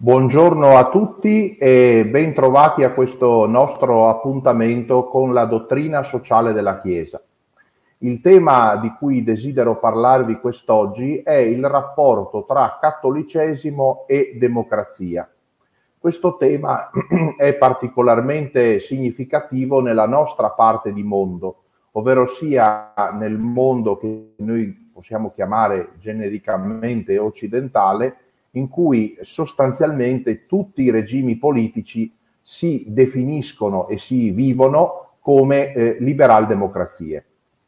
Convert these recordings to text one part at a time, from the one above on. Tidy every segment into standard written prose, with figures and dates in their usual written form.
Buongiorno a tutti e ben trovati a questo nostro appuntamento con la dottrina sociale della Chiesa. Il tema di cui desidero parlarvi quest'oggi è il rapporto tra cattolicesimo e democrazia. Questo tema è particolarmente significativo nella nostra parte di mondo, ovvero sia nel mondo che noi possiamo chiamare genericamente occidentale, in cui sostanzialmente tutti i regimi politici si definiscono e si vivono come liberal democrazie.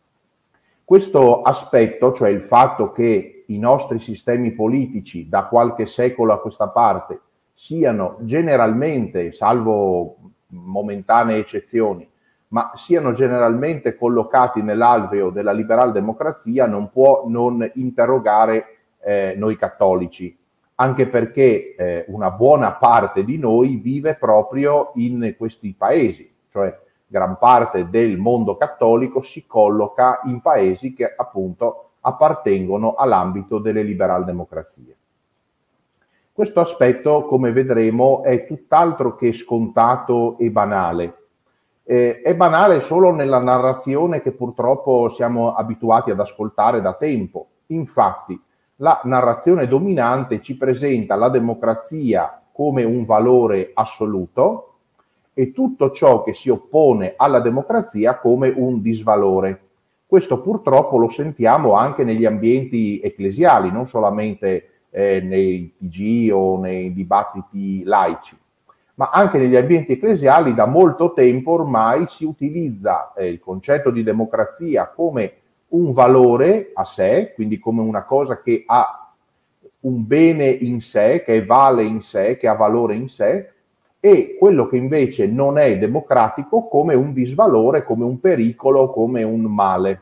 Questo aspetto, cioè il fatto che i nostri sistemi politici da qualche secolo a questa parte siano generalmente, salvo momentanee eccezioni, ma siano generalmente collocati nell'alveo della liberal democrazia, non può non interrogare noi cattolici, anche perché una buona parte di noi vive proprio in questi paesi, cioè gran parte del mondo cattolico si colloca in paesi che appunto appartengono all'ambito delle liberal democrazie. Questo aspetto, come vedremo, è tutt'altro che scontato e banale. È banale solo nella narrazione che purtroppo siamo abituati ad ascoltare da tempo. Infatti, la narrazione dominante ci presenta la democrazia come un valore assoluto e tutto ciò che si oppone alla democrazia come un disvalore. Questo purtroppo lo sentiamo anche negli ambienti ecclesiali, non solamente nei TG o nei dibattiti laici, ma anche negli ambienti ecclesiali da molto tempo ormai si utilizza il concetto di democrazia come un valore a sé, quindi come una cosa che ha un bene in sé, che vale in sé, che ha valore in sé, e quello che invece non è democratico come un disvalore, come un pericolo, come un male.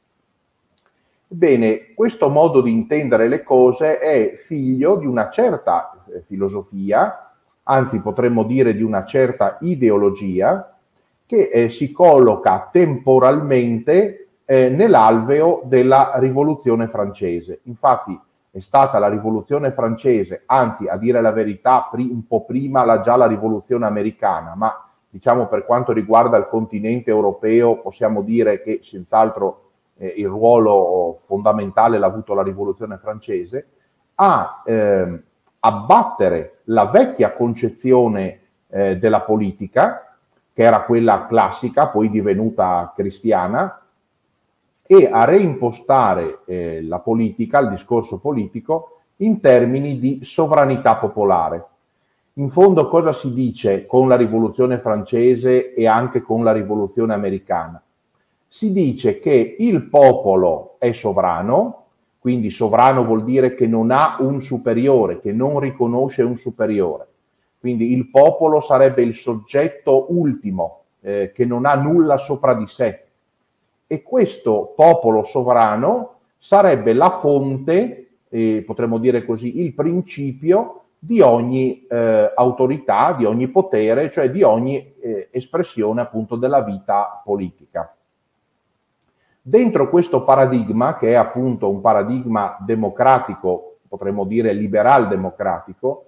Bene, questo modo di intendere le cose è figlio di una certa filosofia, anzi potremmo dire di una certa ideologia, che si colloca temporalmente nell'alveo della Rivoluzione francese. Infatti è stata la Rivoluzione francese, anzi a dire la verità un po' prima già la Rivoluzione americana, ma diciamo per quanto riguarda il continente europeo possiamo dire che senz'altro il ruolo fondamentale l'ha avuto la Rivoluzione francese, a abbattere la vecchia concezione della politica, che era quella classica, poi divenuta cristiana, e a reimpostare la politica, il discorso politico, in termini di sovranità popolare. In fondo cosa si dice con la Rivoluzione francese e anche con la Rivoluzione americana? Si dice che il popolo è sovrano, quindi sovrano vuol dire che non ha un superiore, che non riconosce un superiore. Quindi il popolo sarebbe il soggetto ultimo, che non ha nulla sopra di sé. E questo popolo sovrano sarebbe la fonte, potremmo dire così, il principio di ogni autorità, di ogni potere, cioè di ogni espressione appunto della vita politica. Dentro questo paradigma, che è appunto un paradigma democratico, potremmo dire liberal democratico,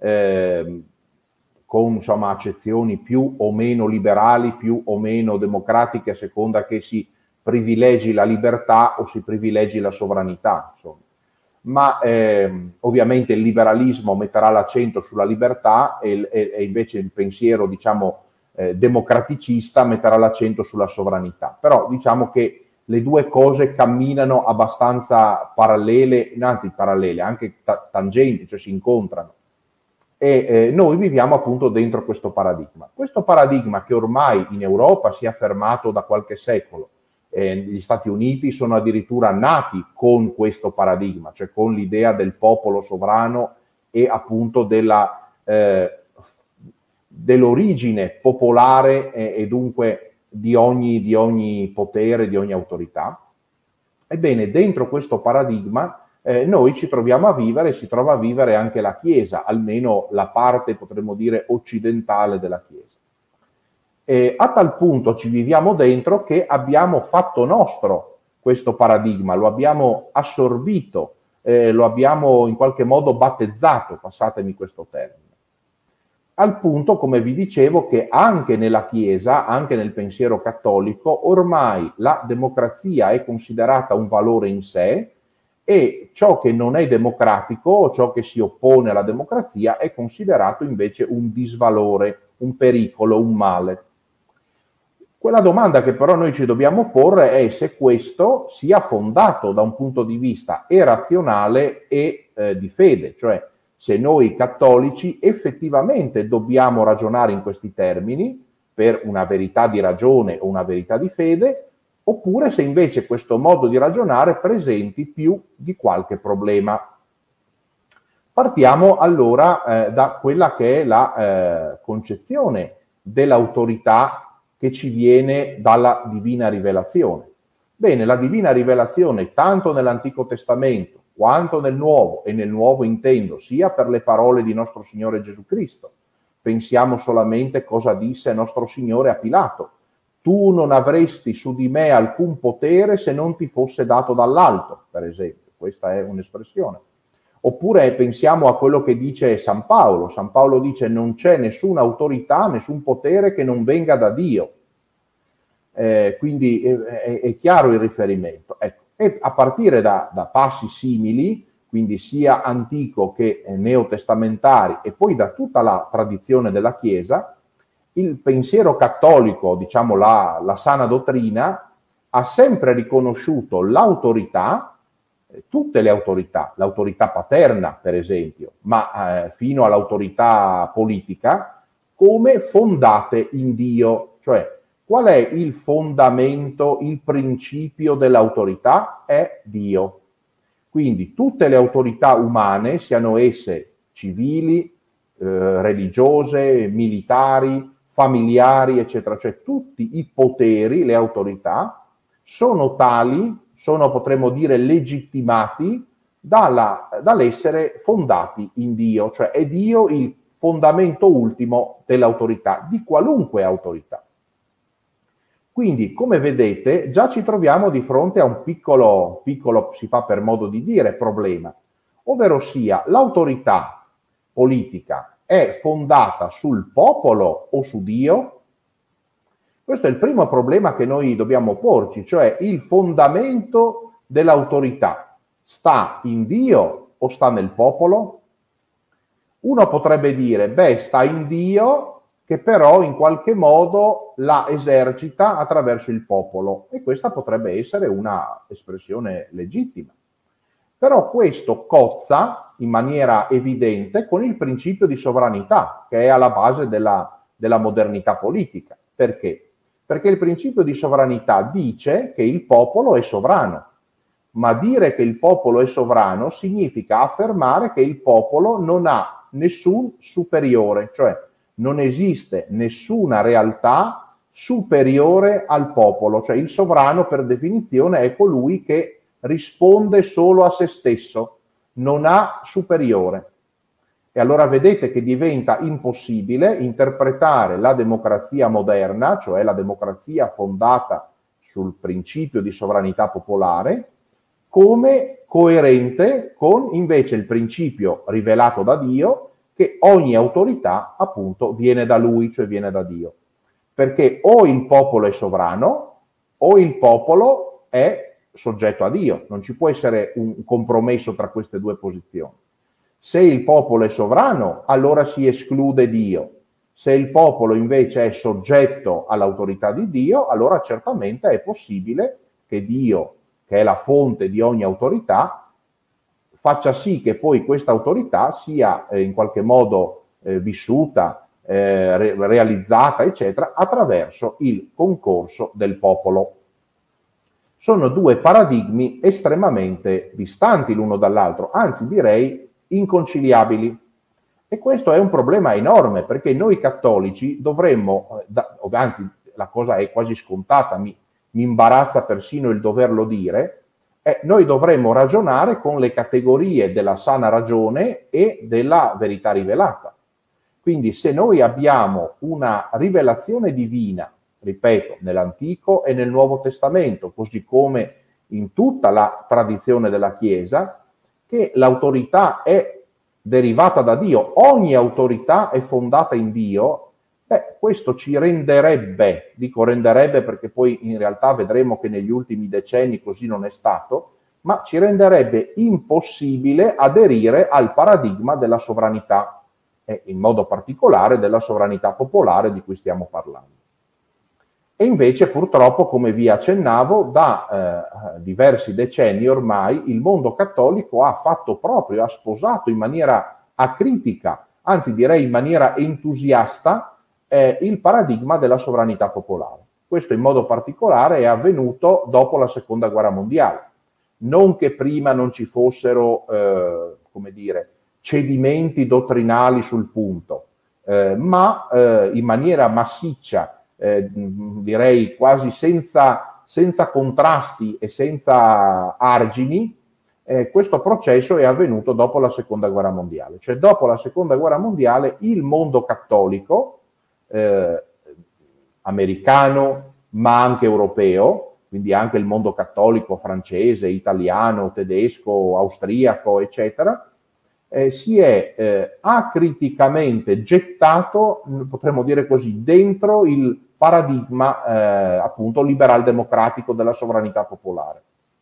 con insomma accezioni più o meno liberali, più o meno democratiche, a seconda che si privilegi la libertà o si privilegi la sovranità, insomma. Ma ovviamente il liberalismo metterà l'accento sulla libertà e invece il pensiero, diciamo, democraticista metterà l'accento sulla sovranità. Però diciamo che le due cose camminano abbastanza parallele, anzi parallele, anche tangenti, cioè si incontrano. E noi viviamo appunto dentro questo paradigma. Questo paradigma che ormai in Europa si è affermato da qualche secolo, gli Stati Uniti sono addirittura nati con questo paradigma, cioè con l'idea del popolo sovrano e appunto dell'origine popolare e dunque di ogni potere, di ogni autorità. Ebbene, dentro questo paradigma noi ci troviamo a vivere, si trova a vivere anche la Chiesa, almeno la parte, potremmo dire, occidentale della Chiesa. A tal punto ci viviamo dentro che abbiamo fatto nostro questo paradigma, lo abbiamo assorbito, lo abbiamo in qualche modo battezzato, passatemi questo termine. al punto, come vi dicevo, che anche nella Chiesa, anche nel pensiero cattolico, ormai la democrazia è considerata un valore in sé e ciò che non è democratico o ciò che si oppone alla democrazia è considerato invece un disvalore, un pericolo, un male. Quella domanda che però noi ci dobbiamo porre è se questo sia fondato da un punto di vista e razionale e di fede, cioè se noi cattolici effettivamente dobbiamo ragionare in questi termini per una verità di ragione o una verità di fede, oppure se invece questo modo di ragionare presenti più di qualche problema. Partiamo allora da quella che è la concezione dell'autorità che ci viene dalla divina rivelazione. Bene, la divina rivelazione tanto nell'Antico Testamento quanto nel Nuovo, e nel Nuovo intendo sia per le parole di nostro Signore Gesù Cristo. Pensiamo solamente cosa disse nostro Signore a Pilato: tu non avresti su di me alcun potere se non ti fosse dato dall'alto, per esempio. Questa è un'espressione. Oppure pensiamo a quello che dice San Paolo. San Paolo dice: non c'è nessuna autorità, nessun potere che non venga da Dio. Quindi è chiaro il riferimento. Ecco. E a partire da passi simili, quindi sia antico che neotestamentari, e poi da tutta la tradizione della Chiesa, il pensiero cattolico, diciamo la sana dottrina, ha sempre riconosciuto l'autorità, tutte le autorità, l'autorità paterna per esempio, ma fino all'autorità politica, come fondate in Dio. Cioè, qual è il fondamento, il principio dell'autorità? È Dio. Quindi tutte le autorità umane, siano esse civili, religiose, militari, familiari, eccetera, cioè tutti i poteri, le autorità, sono tali, sono, potremmo dire, legittimati dall'essere fondati in Dio, cioè è Dio il fondamento ultimo dell'autorità, di qualunque autorità. Quindi, come vedete, già ci troviamo di fronte a un piccolo, si fa per modo di dire, problema, ovvero sia l'autorità politica è fondata sul popolo o su Dio? Questo è il primo problema che noi dobbiamo porci, cioè il fondamento dell'autorità sta in Dio o sta nel popolo? Uno potrebbe dire, beh, sta in Dio, che però in qualche modo la esercita attraverso il popolo, e questa potrebbe essere una espressione legittima. Però questo cozza in maniera evidente con il principio di sovranità, che è alla base della modernità politica. Perché? Perché il principio di sovranità dice che il popolo è sovrano, ma dire che il popolo è sovrano significa affermare che il popolo non ha nessun superiore, cioè non esiste nessuna realtà superiore al popolo, cioè il sovrano per definizione è colui che risponde solo a se stesso, non ha superiore. E allora vedete che diventa impossibile interpretare la democrazia moderna, cioè la democrazia fondata sul principio di sovranità popolare, come coerente con invece il principio rivelato da Dio che ogni autorità appunto viene da Lui, cioè viene da Dio. Perché o il popolo è sovrano o il popolo è soggetto a Dio, non ci può essere un compromesso tra queste due posizioni. Se il popolo è sovrano, allora si esclude Dio. Se il popolo invece è soggetto all'autorità di Dio, allora certamente è possibile che Dio, che è la fonte di ogni autorità, faccia sì che poi questa autorità sia in qualche modo vissuta, realizzata, eccetera, attraverso il concorso del popolo. Sono due paradigmi estremamente distanti l'uno dall'altro, anzi direi inconciliabili. E questo è un problema enorme, perché noi cattolici dovremmo, anzi la cosa è quasi scontata, mi imbarazza persino il doverlo dire, noi dovremmo ragionare con le categorie della sana ragione e della verità rivelata. Quindi se noi abbiamo una rivelazione divina, ripeto, nell'Antico e nel Nuovo Testamento, così come in tutta la tradizione della Chiesa, che l'autorità è derivata da Dio, ogni autorità è fondata in Dio, questo ci renderebbe, dico renderebbe perché poi in realtà vedremo che negli ultimi decenni così non è stato, ma ci renderebbe impossibile aderire al paradigma della sovranità, e in modo particolare della sovranità popolare di cui stiamo parlando. E invece purtroppo, come vi accennavo, da diversi decenni ormai il mondo cattolico ha fatto proprio, ha sposato in maniera acritica, anzi direi in maniera entusiasta, il paradigma della sovranità popolare. Questo in modo particolare è avvenuto dopo la Seconda Guerra Mondiale. Non che prima non ci fossero, come dire, cedimenti dottrinali sul punto, ma in maniera massiccia, direi quasi senza contrasti e senza argini, questo processo è avvenuto dopo la Seconda Guerra Mondiale. Cioè dopo la Seconda Guerra Mondiale il mondo cattolico, americano ma anche europeo, quindi anche il mondo cattolico francese, italiano, tedesco, austriaco, eccetera, si è acriticamente gettato, potremmo dire così, dentro il paradigma appunto liberal-democratico della sovranità popolare.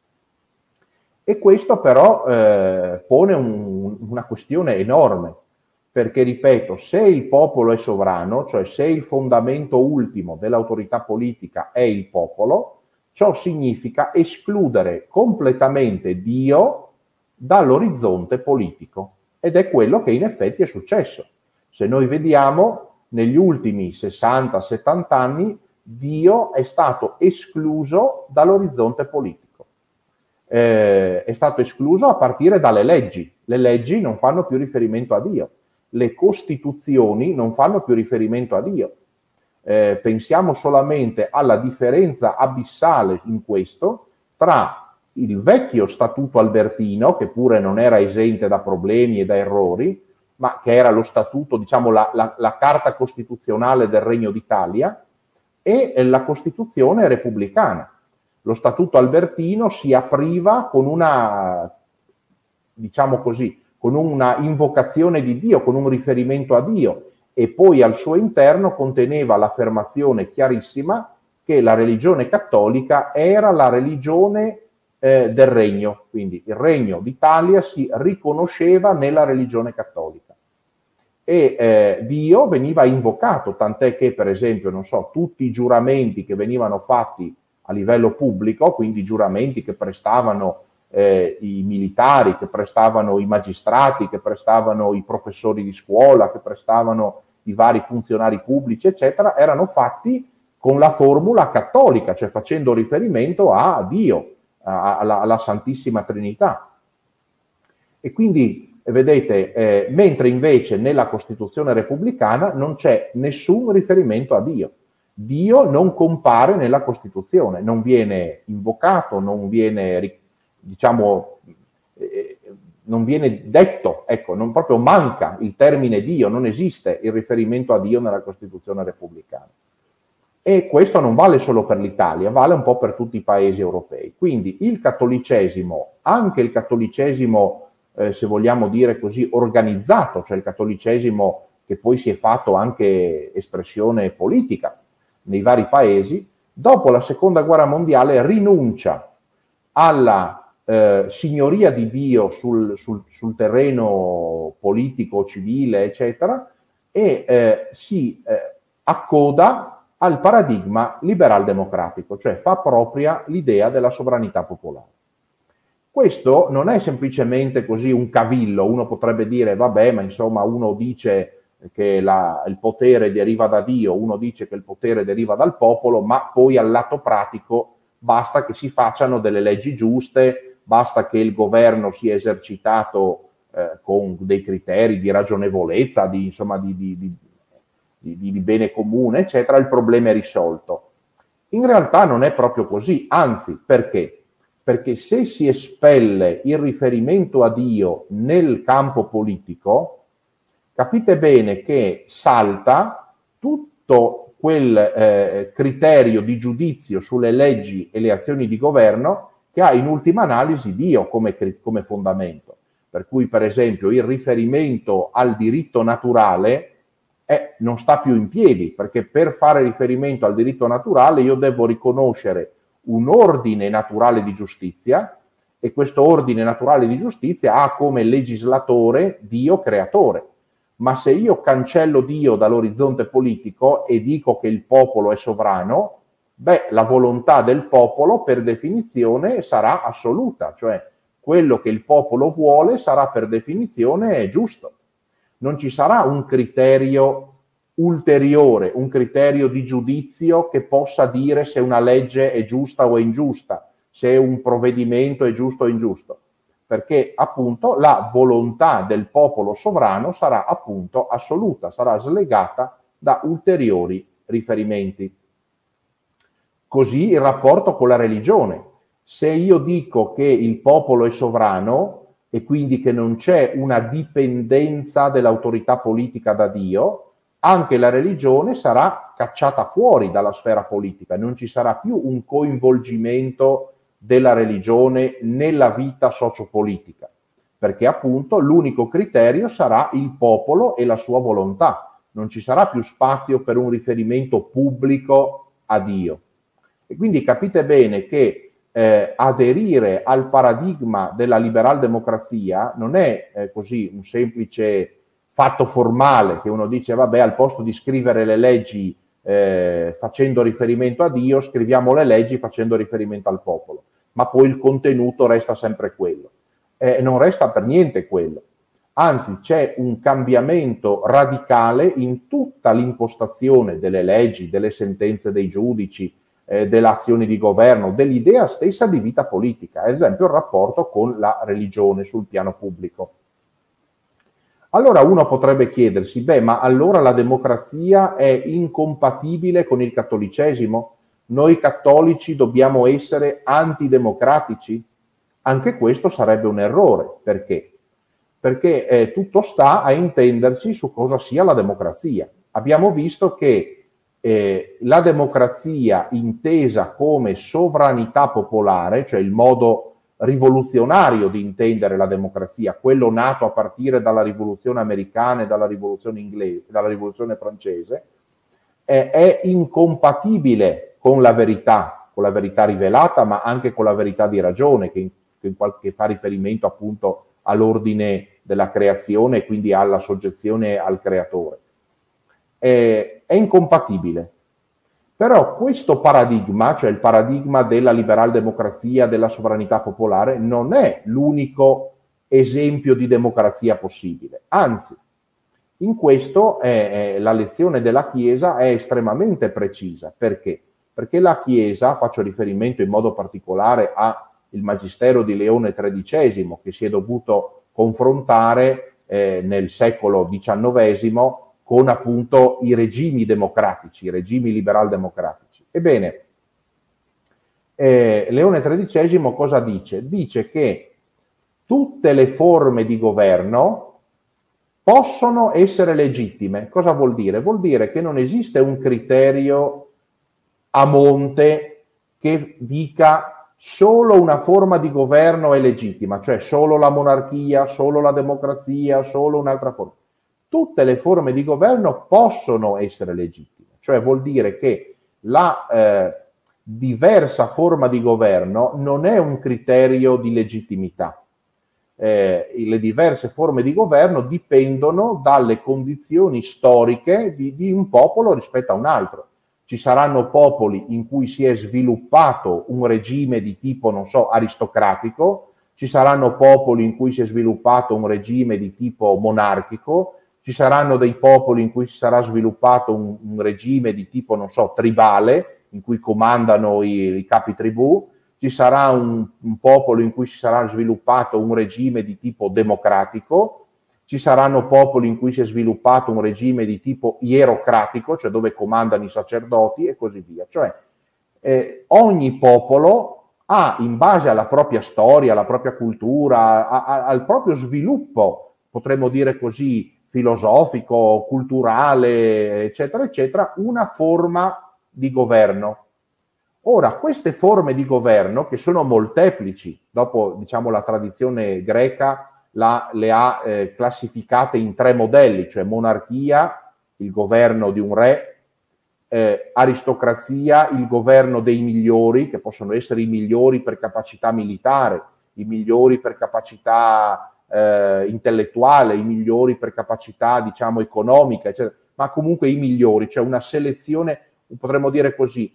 E questo però pone una questione enorme, perché ripeto, se il popolo è sovrano, cioè se il fondamento ultimo dell'autorità politica è il popolo, ciò significa escludere completamente Dio dall'orizzonte politico. Ed è quello che in effetti è successo. Se noi vediamo, negli ultimi 60-70 anni, Dio è stato escluso dall'orizzonte politico. È stato escluso a partire dalle leggi. Le leggi non fanno più riferimento a Dio. Le costituzioni non fanno più riferimento a Dio. Pensiamo solamente alla differenza abissale in questo tra il vecchio statuto albertino, che pure non era esente da problemi e da errori, ma che era lo statuto, diciamo la carta costituzionale del Regno d'Italia, e la Costituzione repubblicana. Lo statuto albertino si apriva con una, diciamo così, con una invocazione di Dio, con un riferimento a Dio, e poi al suo interno conteneva l'affermazione chiarissima che la religione cattolica era la religione del regno, quindi il regno d'Italia si riconosceva nella religione cattolica e Dio veniva invocato, tant'è che per esempio, non so, tutti i giuramenti che venivano fatti a livello pubblico, quindi i giuramenti che prestavano i militari, che prestavano i magistrati, che prestavano i professori di scuola, che prestavano i vari funzionari pubblici, eccetera, erano fatti con la formula cattolica, cioè facendo riferimento a Dio, alla Santissima Trinità. E quindi, vedete, mentre invece nella Costituzione repubblicana non c'è nessun riferimento a Dio. Dio non compare nella Costituzione, non viene invocato, non viene, diciamo, non viene detto, ecco, non proprio manca il termine Dio, non esiste il riferimento a Dio nella Costituzione repubblicana. E questo non vale solo per l'Italia, vale un po' per tutti i paesi europei. Quindi il cattolicesimo, anche il cattolicesimo, se vogliamo dire così, organizzato, cioè il cattolicesimo che poi si è fatto anche espressione politica nei vari paesi, dopo la Seconda Guerra Mondiale rinuncia alla signoria di Dio sul terreno politico, civile, eccetera, e si accoda al paradigma liberal-democratico, cioè fa propria l'idea della sovranità popolare. Questo non è semplicemente così un cavillo, uno potrebbe dire, vabbè, ma insomma uno dice che il potere deriva da Dio, uno dice che il potere deriva dal popolo, ma poi al lato pratico basta che si facciano delle leggi giuste, basta che il governo sia esercitato con dei criteri di ragionevolezza, di bene comune, eccetera, il problema è risolto. In realtà non è proprio così, anzi, perché? Perché se si espelle il riferimento a Dio nel campo politico, capite bene che salta tutto quel criterio di giudizio sulle leggi e le azioni di governo che ha in ultima analisi Dio come fondamento. per cui per esempio il riferimento al diritto naturale non sta più in piedi, perché per fare riferimento al diritto naturale io devo riconoscere un ordine naturale di giustizia, e questo ordine naturale di giustizia ha come legislatore Dio creatore. Ma se io cancello Dio dall'orizzonte politico e dico che il popolo è sovrano, la volontà del popolo per definizione sarà assoluta, cioè quello che il popolo vuole sarà per definizione giusto. Non ci sarà un criterio ulteriore, un criterio di giudizio che possa dire se una legge è giusta o è ingiusta, se un provvedimento è giusto o ingiusto, perché appunto la volontà del popolo sovrano sarà appunto assoluta, sarà slegata da ulteriori riferimenti. Così il rapporto con la religione. Se io dico che il popolo è sovrano e quindi che non c'è una dipendenza dell'autorità politica da Dio, anche la religione sarà cacciata fuori dalla sfera politica, non ci sarà più un coinvolgimento della religione nella vita sociopolitica, perché appunto l'unico criterio sarà il popolo e la sua volontà, non ci sarà più spazio per un riferimento pubblico a Dio. E quindi capite bene che aderire al paradigma della liberal democrazia non è così un semplice fatto formale che uno dice vabbè, al posto di scrivere le leggi facendo riferimento a Dio, scriviamo le leggi facendo riferimento al popolo, ma poi il contenuto resta sempre quello. Non resta per niente quello. Anzi, c'è un cambiamento radicale in tutta l'impostazione delle leggi, delle sentenze dei giudici, delle azioni di governo, dell'idea stessa di vita politica, ad esempio il rapporto con la religione sul piano pubblico. Allora uno potrebbe chiedersi, ma allora la democrazia è incompatibile con il cattolicesimo? Noi cattolici dobbiamo essere antidemocratici? Anche questo sarebbe un errore. Perché? Perché tutto sta a intenderci su cosa sia la democrazia. Abbiamo visto che la democrazia intesa come sovranità popolare, cioè il modo rivoluzionario di intendere la democrazia, quello nato a partire dalla rivoluzione americana e dalla rivoluzione inglese, dalla rivoluzione francese, è incompatibile con la verità rivelata, ma anche con la verità di ragione, che fa riferimento appunto all'ordine della creazione e quindi alla soggezione al creatore. È incompatibile. Però questo paradigma, cioè il paradigma della liberal democrazia, della sovranità popolare, non è l'unico esempio di democrazia possibile. Anzi, in questo la lezione della Chiesa è estremamente precisa. Perché? Perché la Chiesa, faccio riferimento in modo particolare al Magistero di Leone XIII, che si è dovuto confrontare nel secolo XIX con appunto i regimi democratici, i regimi liberal-democratici. Ebbene, Leone XIII cosa dice? Dice che tutte le forme di governo possono essere legittime. Cosa vuol dire? Vuol dire che non esiste un criterio a monte che dica solo una forma di governo è legittima, cioè solo la monarchia, solo la democrazia, solo un'altra forma. Tutte le forme di governo possono essere legittime, cioè vuol dire che la diversa forma di governo non è un criterio di legittimità. Le diverse forme di governo dipendono dalle condizioni storiche di un popolo rispetto a un altro. Ci saranno popoli in cui si è sviluppato un regime di tipo, non so, aristocratico, ci saranno popoli in cui si è sviluppato un regime di tipo monarchico, ci saranno dei popoli in cui si sarà sviluppato un regime di tipo, non so, tribale, in cui comandano i capi tribù, ci sarà un popolo in cui si sarà sviluppato un regime di tipo democratico, ci saranno popoli in cui si è sviluppato un regime di tipo ierocratico, cioè dove comandano i sacerdoti e così via. Cioè ogni popolo ha, in base alla propria storia, alla propria cultura, al proprio sviluppo, potremmo dire così, filosofico, culturale, eccetera, eccetera, una forma di governo. Ora, queste forme di governo, che sono molteplici, dopo diciamo la tradizione greca le ha classificate in 3 modelli, cioè monarchia, il governo di un re, aristocrazia, il governo dei migliori, che possono essere i migliori per capacità militare, i migliori per capacità intellettuale, i migliori per capacità, diciamo, economica, eccetera, ma comunque i migliori, cioè una selezione, potremmo dire così,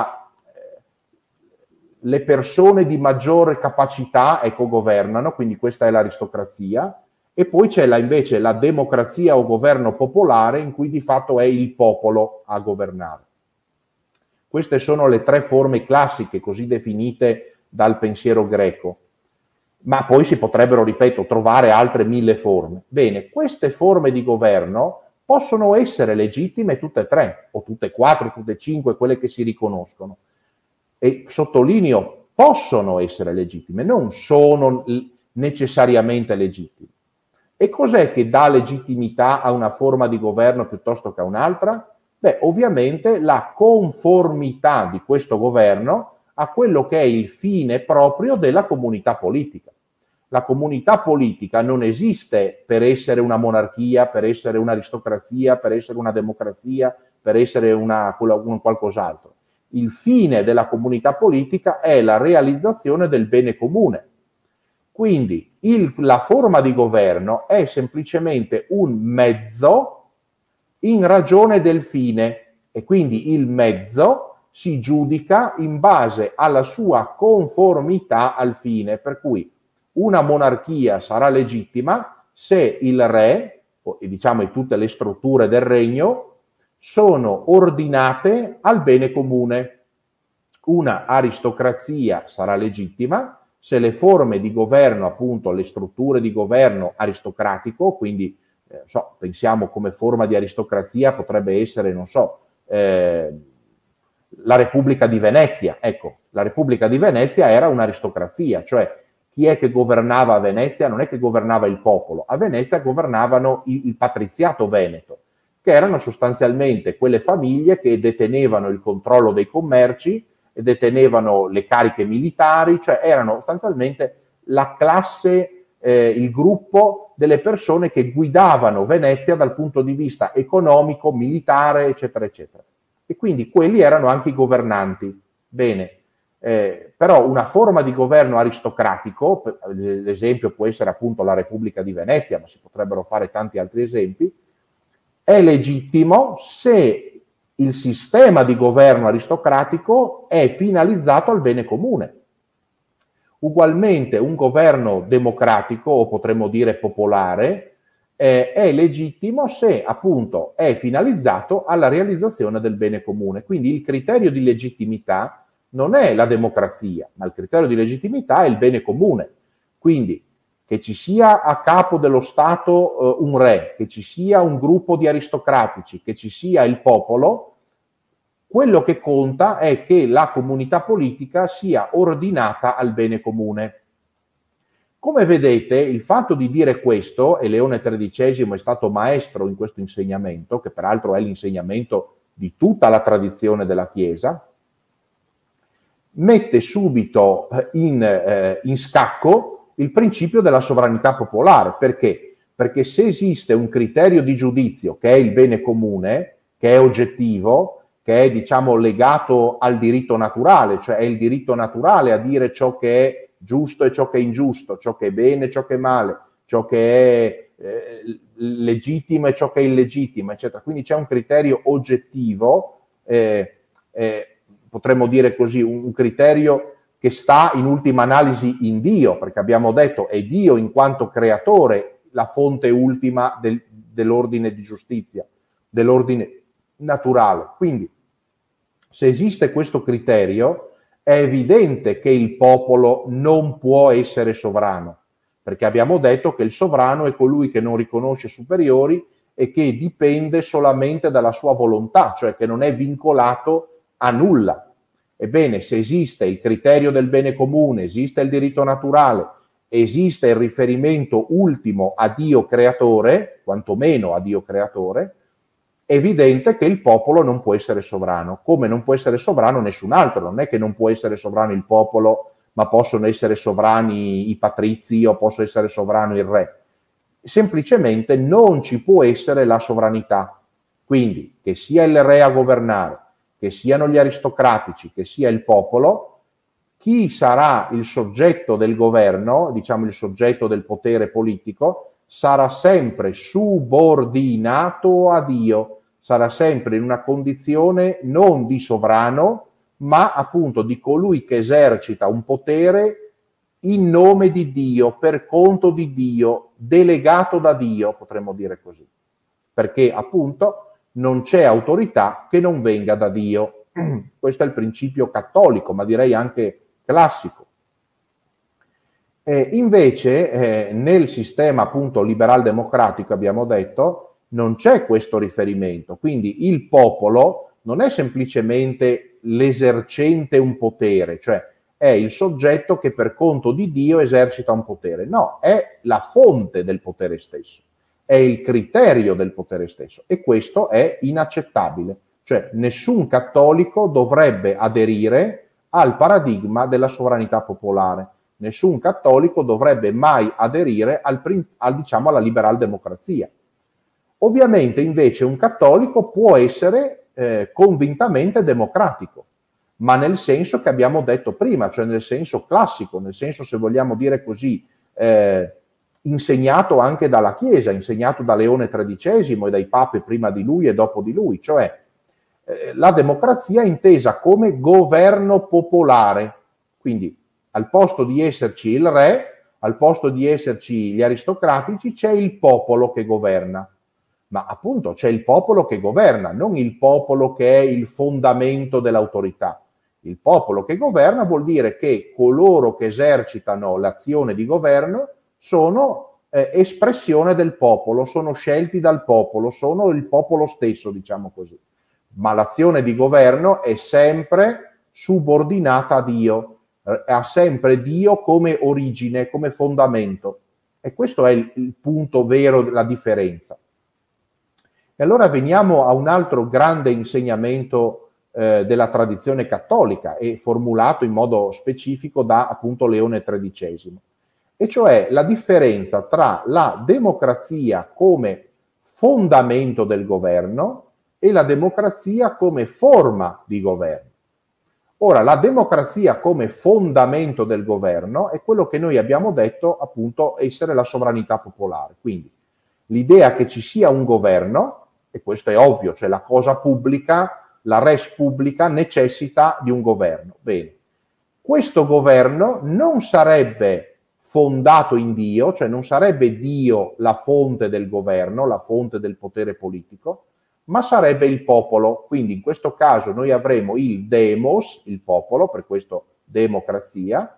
le persone di maggiore capacità, ecco, governano, quindi questa è l'aristocrazia, e poi c'è invece la democrazia o governo popolare, in cui di fatto è il popolo a governare. Queste sono le 3 forme classiche, così definite dal pensiero greco, ma poi si potrebbero, ripeto, trovare altre 1000 forme. Bene, queste forme di governo possono essere legittime tutte e 3, o tutte e 4, tutte e 5, quelle che si riconoscono. E sottolineo, possono essere legittime, non sono necessariamente legittime. E cos'è che dà legittimità a una forma di governo piuttosto che a un'altra? Beh, ovviamente la conformità di questo governo a quello che è il fine proprio della comunità politica. La comunità politica non esiste per essere una monarchia, per essere un'aristocrazia, per essere una democrazia, per essere un qualcos'altro. Il fine della comunità politica è la realizzazione del bene comune. Quindi la forma di governo è semplicemente un mezzo in ragione del fine, e quindi il mezzo si giudica in base alla sua conformità al fine, per cui una monarchia sarà legittima se il re, e diciamo in tutte le strutture del regno, sono ordinate al bene comune. Una aristocrazia sarà legittima se le forme di governo, appunto le strutture di governo aristocratico, quindi pensiamo come forma di aristocrazia potrebbe essere, non so, la Repubblica di Venezia. Ecco, la Repubblica di Venezia era un'aristocrazia, cioè chi è che governava a Venezia? Non è che governava il popolo, a Venezia governavano il patriziato veneto, che erano sostanzialmente quelle famiglie che detenevano il controllo dei commerci e detenevano le cariche militari, cioè erano sostanzialmente la classe, il gruppo delle persone che guidavano Venezia dal punto di vista economico, militare, eccetera, eccetera. E quindi quelli erano anche i governanti. Bene, però una forma di governo aristocratico, l'esempio può essere appunto la Repubblica di Venezia, ma si potrebbero fare tanti altri esempi, è legittimo se il sistema di governo aristocratico è finalizzato al bene comune. Ugualmente un governo democratico, o potremmo dire popolare, è legittimo se appunto è finalizzato alla realizzazione del bene comune. Quindi il criterio di legittimità non è la democrazia, ma il criterio di legittimità è il bene comune. Quindi che ci sia a capo dello Stato un re, che ci sia un gruppo di aristocratici, che ci sia il popolo, quello che conta è che la comunità politica sia ordinata al bene comune. Come vedete, il fatto di dire questo, e Leone XIII è stato maestro in questo insegnamento, che peraltro è l'insegnamento di tutta la tradizione della Chiesa, mette subito in scacco il principio della sovranità popolare. Perché? Perché se esiste un criterio di giudizio che è il bene comune, che è oggettivo, che è, diciamo, legato al diritto naturale, cioè è il diritto naturale a dire ciò che è giusto e ciò che è ingiusto, ciò che è bene e ciò che è male, ciò che è legittimo e ciò che è illegittimo, eccetera. Quindi c'è un criterio oggettivo, potremmo dire così, un criterio che sta in ultima analisi in Dio, perché abbiamo detto è Dio in quanto creatore la fonte ultima dell'ordine di giustizia, dell'ordine naturale. Quindi, se esiste questo criterio, è evidente che il popolo non può essere sovrano, perché abbiamo detto che il sovrano è colui che non riconosce superiori e che dipende solamente dalla sua volontà, cioè che non è vincolato a nulla. Ebbene, se esiste il criterio del bene comune, esiste il diritto naturale, esiste il riferimento ultimo a Dio creatore, quantomeno a Dio creatore, è evidente che il popolo non può essere sovrano, come non può essere sovrano nessun altro. Non è che non può essere sovrano il popolo ma possono essere sovrani i patrizi o posso essere sovrano il re. Semplicemente non ci può essere la sovranità. Quindi, che sia il re a governare, che siano gli aristocratici, che sia il popolo, chi sarà il soggetto del governo, diciamo il soggetto del potere politico, sarà sempre subordinato a Dio, sarà sempre in una condizione non di sovrano, ma appunto di colui che esercita un potere in nome di Dio, per conto di Dio, delegato da Dio, potremmo dire così, perché appunto non c'è autorità che non venga da Dio. Questo è il principio cattolico, ma direi anche classico. Invece nel sistema appunto liberal democratico, abbiamo detto, non c'è questo riferimento, quindi il popolo non è semplicemente l'esercente un potere, cioè è il soggetto che per conto di Dio esercita un potere, no, è la fonte del potere stesso, è il criterio del potere stesso e questo è inaccettabile, cioè nessun cattolico dovrebbe aderire al paradigma della sovranità popolare. Nessun cattolico dovrebbe mai aderire diciamo, alla liberal democrazia. Ovviamente invece un cattolico può essere convintamente democratico, ma nel senso che abbiamo detto prima, cioè nel senso classico, nel senso, se vogliamo dire così, insegnato anche dalla Chiesa, insegnato da Leone XIII e dai papi prima di lui e dopo di lui, cioè la democrazia intesa come governo popolare, quindi al posto di esserci il re, al posto di esserci gli aristocratici, c'è il popolo che governa. Ma appunto c'è il popolo che governa, non il popolo che è il fondamento dell'autorità. Il popolo che governa vuol dire che coloro che esercitano l'azione di governo sono espressione del popolo, sono scelti dal popolo, sono il popolo stesso, diciamo così. Ma l'azione di governo è sempre subordinata a Dio, ha sempre Dio come origine, come fondamento. E questo è il punto vero della differenza. E allora veniamo a un altro grande insegnamento della tradizione cattolica e formulato in modo specifico da appunto Leone XIII, e cioè la differenza tra la democrazia come fondamento del governo e la democrazia come forma di governo. Ora, la democrazia come fondamento del governo è quello che noi abbiamo detto appunto essere la sovranità popolare. Quindi l'idea che ci sia un governo, e questo è ovvio, cioè la cosa pubblica, la res publica necessita di un governo. Bene, questo governo non sarebbe fondato in Dio, cioè non sarebbe Dio la fonte del governo, la fonte del potere politico, ma sarebbe il popolo. Quindi in questo caso noi avremo il demos, il popolo, per questo democrazia,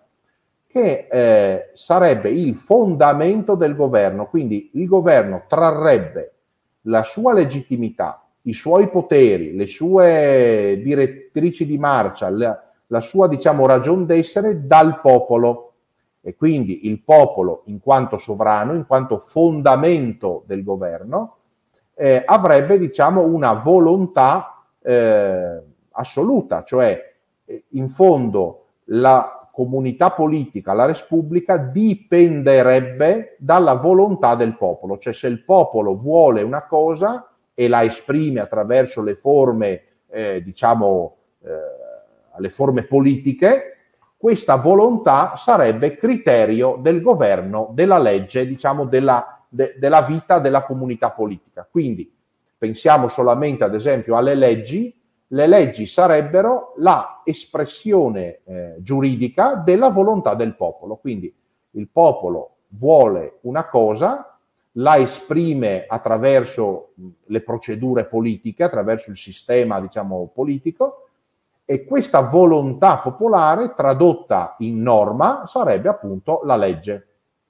che sarebbe il fondamento del governo. Quindi il governo trarrebbe la sua legittimità, i suoi poteri, le sue direttrici di marcia, la sua, diciamo, ragion d'essere dal popolo. E quindi il popolo, in quanto sovrano, in quanto fondamento del governo, avrebbe, diciamo, una volontà assoluta, cioè in fondo la comunità politica, la res publica, dipenderebbe dalla volontà del popolo, cioè se il popolo vuole una cosa e la esprime attraverso le forme, diciamo, le forme politiche, questa volontà sarebbe criterio del governo, della legge, diciamo, della vita della comunità politica. Quindi pensiamo solamente ad esempio alle leggi, le leggi sarebbero la espressione giuridica della volontà del popolo. Quindi il popolo vuole una cosa, la esprime attraverso le procedure politiche, attraverso il sistema, diciamo, politico, e questa volontà popolare tradotta in norma sarebbe appunto la legge.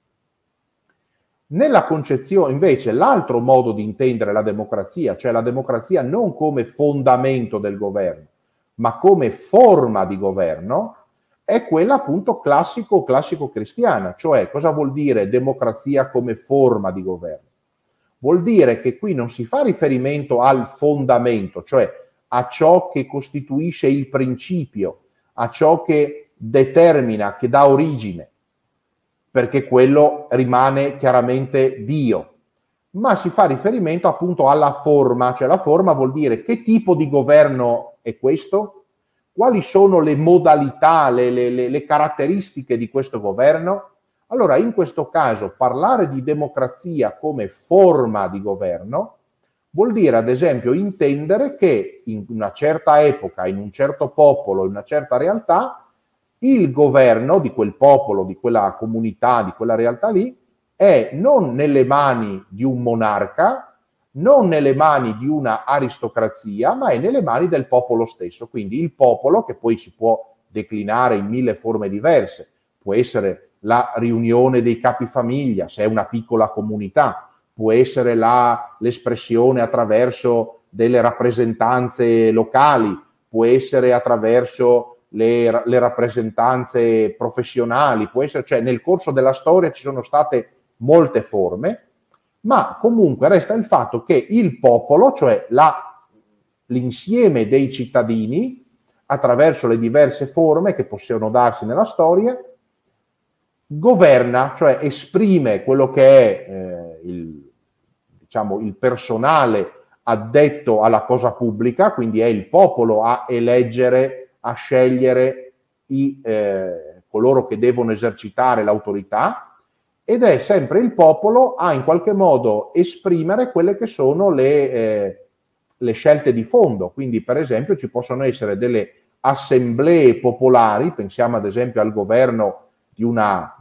Nella concezione, invece, l'altro modo di intendere la democrazia, cioè la democrazia non come fondamento del governo, ma come forma di governo, è quella appunto classico cristiana. Cioè, cosa vuol dire democrazia come forma di governo? Vuol dire che qui non si fa riferimento al fondamento, cioè a ciò che costituisce il principio, a ciò che determina, che dà origine, perché quello rimane chiaramente Dio, ma si fa riferimento appunto alla forma, cioè la forma vuol dire che tipo di governo è questo, quali sono le modalità, le caratteristiche di questo governo. Allora, in questo caso, parlare di democrazia come forma di governo vuol dire, ad esempio, intendere che in una certa epoca, in un certo popolo, in una certa realtà, il governo di quel popolo, di quella comunità, di quella realtà lì, è non nelle mani di un monarca, non nelle mani di una aristocrazia, ma è nelle mani del popolo stesso. Quindi il popolo, che poi si può declinare in mille forme diverse, può essere la riunione dei capifamiglia, se è una piccola comunità, può essere l'espressione attraverso delle rappresentanze locali, può essere attraverso le rappresentanze professionali, può essere, cioè nel corso della storia ci sono state molte forme, ma comunque resta il fatto che il popolo, cioè l'insieme dei cittadini, attraverso le diverse forme che possono darsi nella storia, governa, cioè esprime quello che è diciamo, il personale addetto alla cosa pubblica, quindi è il popolo a eleggere, a scegliere coloro che devono esercitare l'autorità, ed è sempre il popolo a in qualche modo esprimere quelle che sono le scelte di fondo. Quindi per esempio ci possono essere delle assemblee popolari, pensiamo ad esempio al governo di una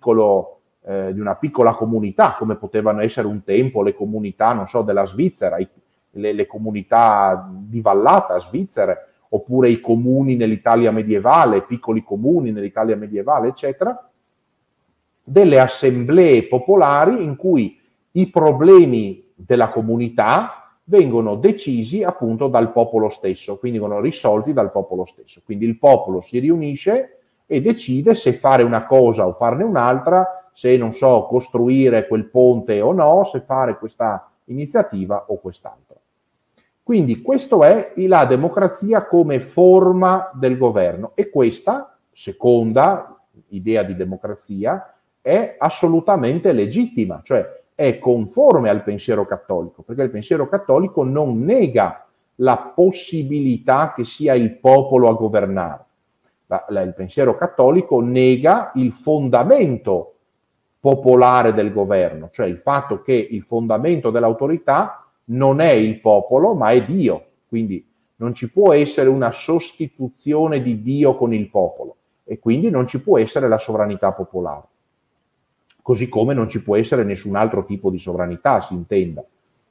piccola comunità, come potevano essere un tempo le comunità, non so, della Svizzera, le comunità di vallata svizzere, oppure i comuni nell'Italia medievale, piccoli comuni nell'Italia medievale, eccetera, delle assemblee popolari in cui i problemi della comunità vengono decisi appunto dal popolo stesso, quindi vengono risolti dal popolo stesso. Quindi il popolo si riunisce e decide se fare una cosa o farne un'altra, se, non so, costruire quel ponte o no, se fare questa iniziativa o quest'altra. Quindi questo è la democrazia come forma del governo, e questa seconda idea di democrazia è assolutamente legittima, cioè è conforme al pensiero cattolico, perché il pensiero cattolico non nega la possibilità che sia il popolo a governare. Il pensiero cattolico nega il fondamento popolare del governo, cioè il fatto che il fondamento dell'autorità non è il popolo, ma è Dio. Quindi non ci può essere una sostituzione di Dio con il popolo, e quindi non ci può essere la sovranità popolare. Così come non ci può essere nessun altro tipo di sovranità, si intenda.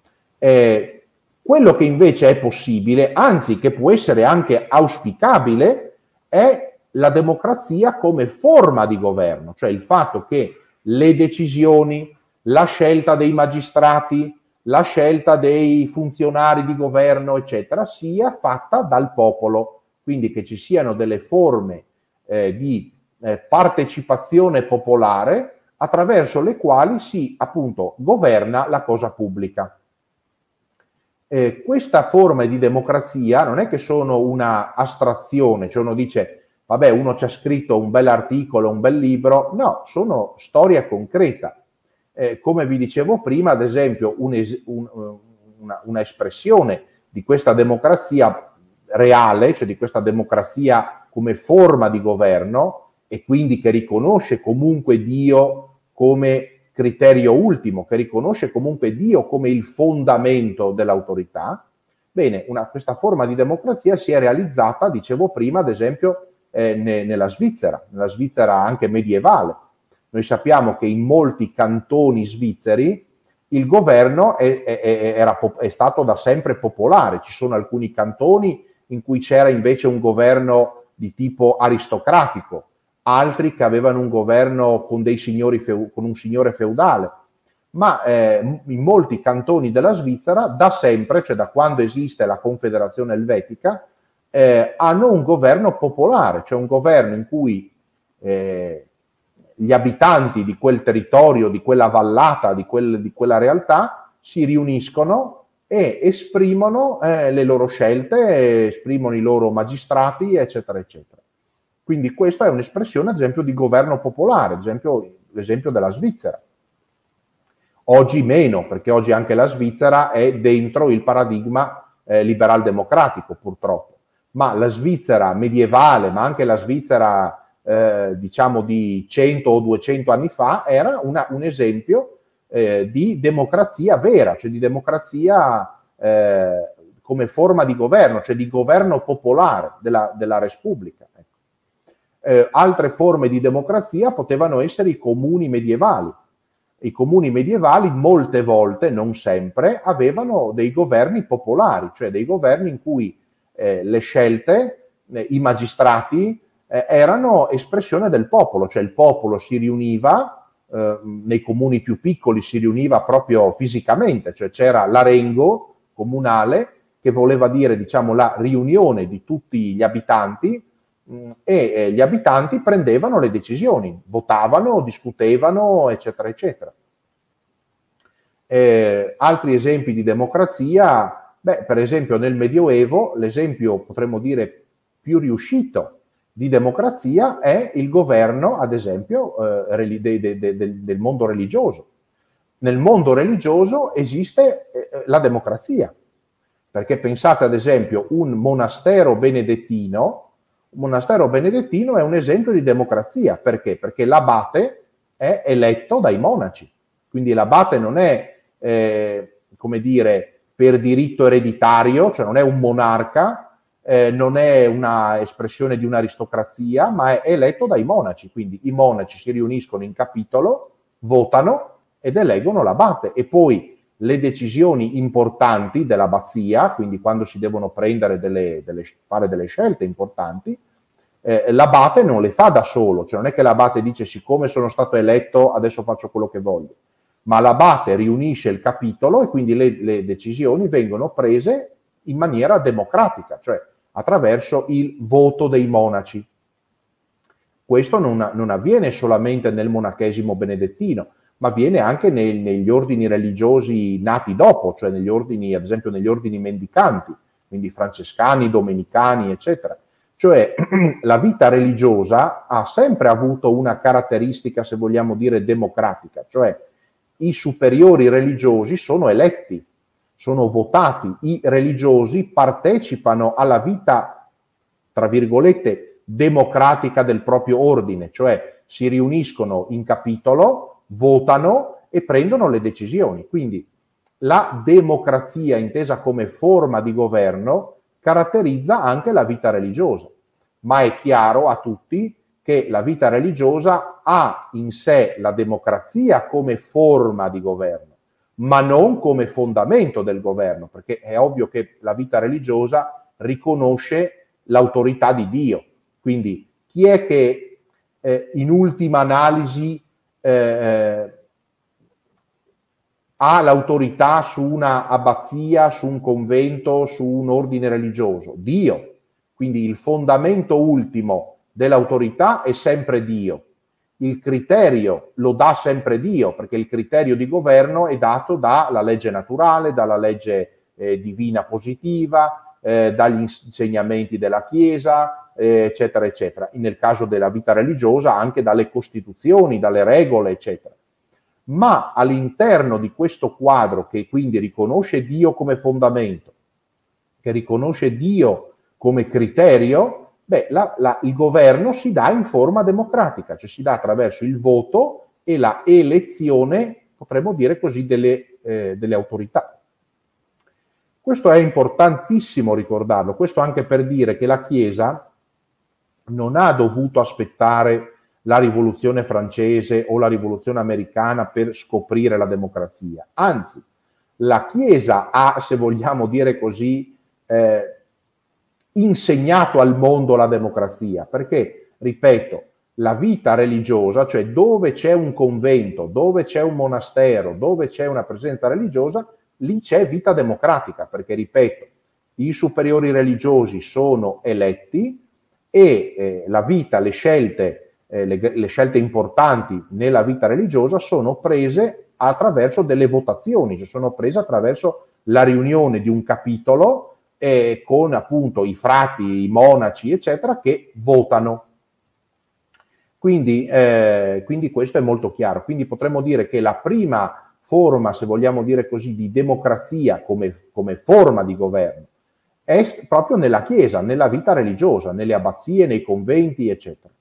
Quello che invece è possibile, anzi che può essere anche auspicabile, è la democrazia come forma di governo, cioè il fatto che le decisioni, la scelta dei magistrati, la scelta dei funzionari di governo, eccetera, sia fatta dal popolo, quindi che ci siano delle forme di partecipazione popolare attraverso le quali si appunto governa la cosa pubblica. Questa forma di democrazia non è che sono una astrazione, cioè uno dice vabbè, uno ci ha scritto un bel articolo, un bel libro, no, sono storia concreta. Come vi dicevo prima, ad esempio, una espressione di questa democrazia reale, cioè di questa democrazia come forma di governo, e quindi che riconosce comunque Dio come criterio ultimo, che riconosce comunque Dio come il fondamento dell'autorità. Bene, questa forma di democrazia si è realizzata, dicevo prima, ad esempio, nella Svizzera anche medievale. Noi sappiamo che in molti cantoni svizzeri il governo è stato da sempre popolare. Ci sono alcuni cantoni in cui c'era invece un governo di tipo aristocratico, altri che avevano un governo con con un signore feudale, ma in molti cantoni della Svizzera da sempre, cioè da quando esiste la Confederazione Elvetica, hanno un governo popolare, cioè un governo in cui gli abitanti di quel territorio, di quella vallata, di quella realtà si riuniscono e esprimono le loro scelte, esprimono i loro magistrati, eccetera, eccetera. Quindi questa è un'espressione, ad esempio, di governo popolare, ad esempio l'esempio della Svizzera. Oggi meno, perché oggi anche la Svizzera è dentro il paradigma liberal-democratico, purtroppo. Ma la Svizzera medievale, ma anche la Svizzera diciamo di 100 o 200 anni fa, era un esempio di democrazia vera, cioè di democrazia come forma di governo, cioè di governo popolare della Repubblica. Altre forme di democrazia potevano essere i comuni medievali. I comuni medievali molte volte, non sempre, avevano dei governi popolari, cioè dei governi in cui le scelte, i magistrati erano espressione del popolo, cioè il popolo si riuniva, nei comuni più piccoli si riuniva proprio fisicamente, cioè c'era l'arengo comunale che voleva dire, diciamo, la riunione di tutti gli abitanti e gli abitanti prendevano le decisioni, votavano, discutevano, eccetera, eccetera. Altri esempi di democrazia, per esempio nel Medioevo, l'esempio potremmo dire più riuscito di democrazia è il governo, ad esempio, del mondo religioso. Nel mondo religioso esiste la democrazia, perché pensate ad esempio un monastero benedettino è un esempio di democrazia, perché? Perché l'abate è eletto dai monaci, quindi l'abate non è, come dire, per diritto ereditario, cioè non è un monarca, non è una espressione di un'aristocrazia, ma è eletto dai monaci, quindi i monaci si riuniscono in capitolo, votano ed eleggono l'abate e poi le decisioni importanti dell'abbazia, quindi quando si devono prendere fare delle scelte importanti, l'abate non le fa da solo, cioè non è che l'abate dice siccome sono stato eletto adesso faccio quello che voglio, ma l'abate riunisce il capitolo e quindi le decisioni vengono prese in maniera democratica, cioè attraverso il voto dei monaci. Questo non avviene solamente nel monachesimo benedettino, ma avviene anche negli ordini religiosi nati dopo, cioè negli ordini, ad esempio negli ordini mendicanti, quindi francescani, domenicani, eccetera. Cioè la vita religiosa ha sempre avuto una caratteristica, se vogliamo dire, democratica, cioè i superiori religiosi sono eletti, sono votati, i religiosi partecipano alla vita, tra virgolette, democratica del proprio ordine, cioè si riuniscono in capitolo, votano e prendono le decisioni. Quindi la democrazia intesa come forma di governo caratterizza anche la vita religiosa, ma è chiaro a tutti che la vita religiosa ha in sé la democrazia come forma di governo, ma non come fondamento del governo, perché è ovvio che la vita religiosa riconosce l'autorità di Dio. Quindi chi è che in ultima analisi ha l'autorità su una abbazia, su un convento, su un ordine religioso? Dio. Quindi il fondamento ultimo dell'autorità è sempre Dio. Il criterio lo dà sempre Dio, perché il criterio di governo è dato dalla legge naturale, dalla legge divina positiva, dagli insegnamenti della Chiesa, eccetera, eccetera. Nel caso della vita religiosa anche dalle costituzioni, dalle regole, eccetera. Ma all'interno di questo quadro che quindi riconosce Dio come fondamento, che riconosce Dio come criterio, il governo si dà in forma democratica, cioè si dà attraverso il voto e la elezione, potremmo dire così, delle autorità. Questo è importantissimo ricordarlo, questo anche per dire che la Chiesa non ha dovuto aspettare la rivoluzione francese o la rivoluzione americana per scoprire la democrazia. Anzi, la Chiesa ha, se vogliamo dire così, insegnato al mondo la democrazia, perché, ripeto, la vita religiosa, cioè dove c'è un convento, dove c'è un monastero, dove c'è una presenza religiosa, lì c'è vita democratica, perché, ripeto, i superiori religiosi sono eletti e la vita, le scelte importanti nella vita religiosa sono prese attraverso delle votazioni, cioè sono prese attraverso la riunione di un capitolo con appunto i frati, i monaci, eccetera, che votano. Quindi questo è molto chiaro. Quindi potremmo dire che la prima forma, se vogliamo dire così, di democrazia come forma di governo è proprio nella Chiesa, nella vita religiosa, nelle abbazie, nei conventi, eccetera.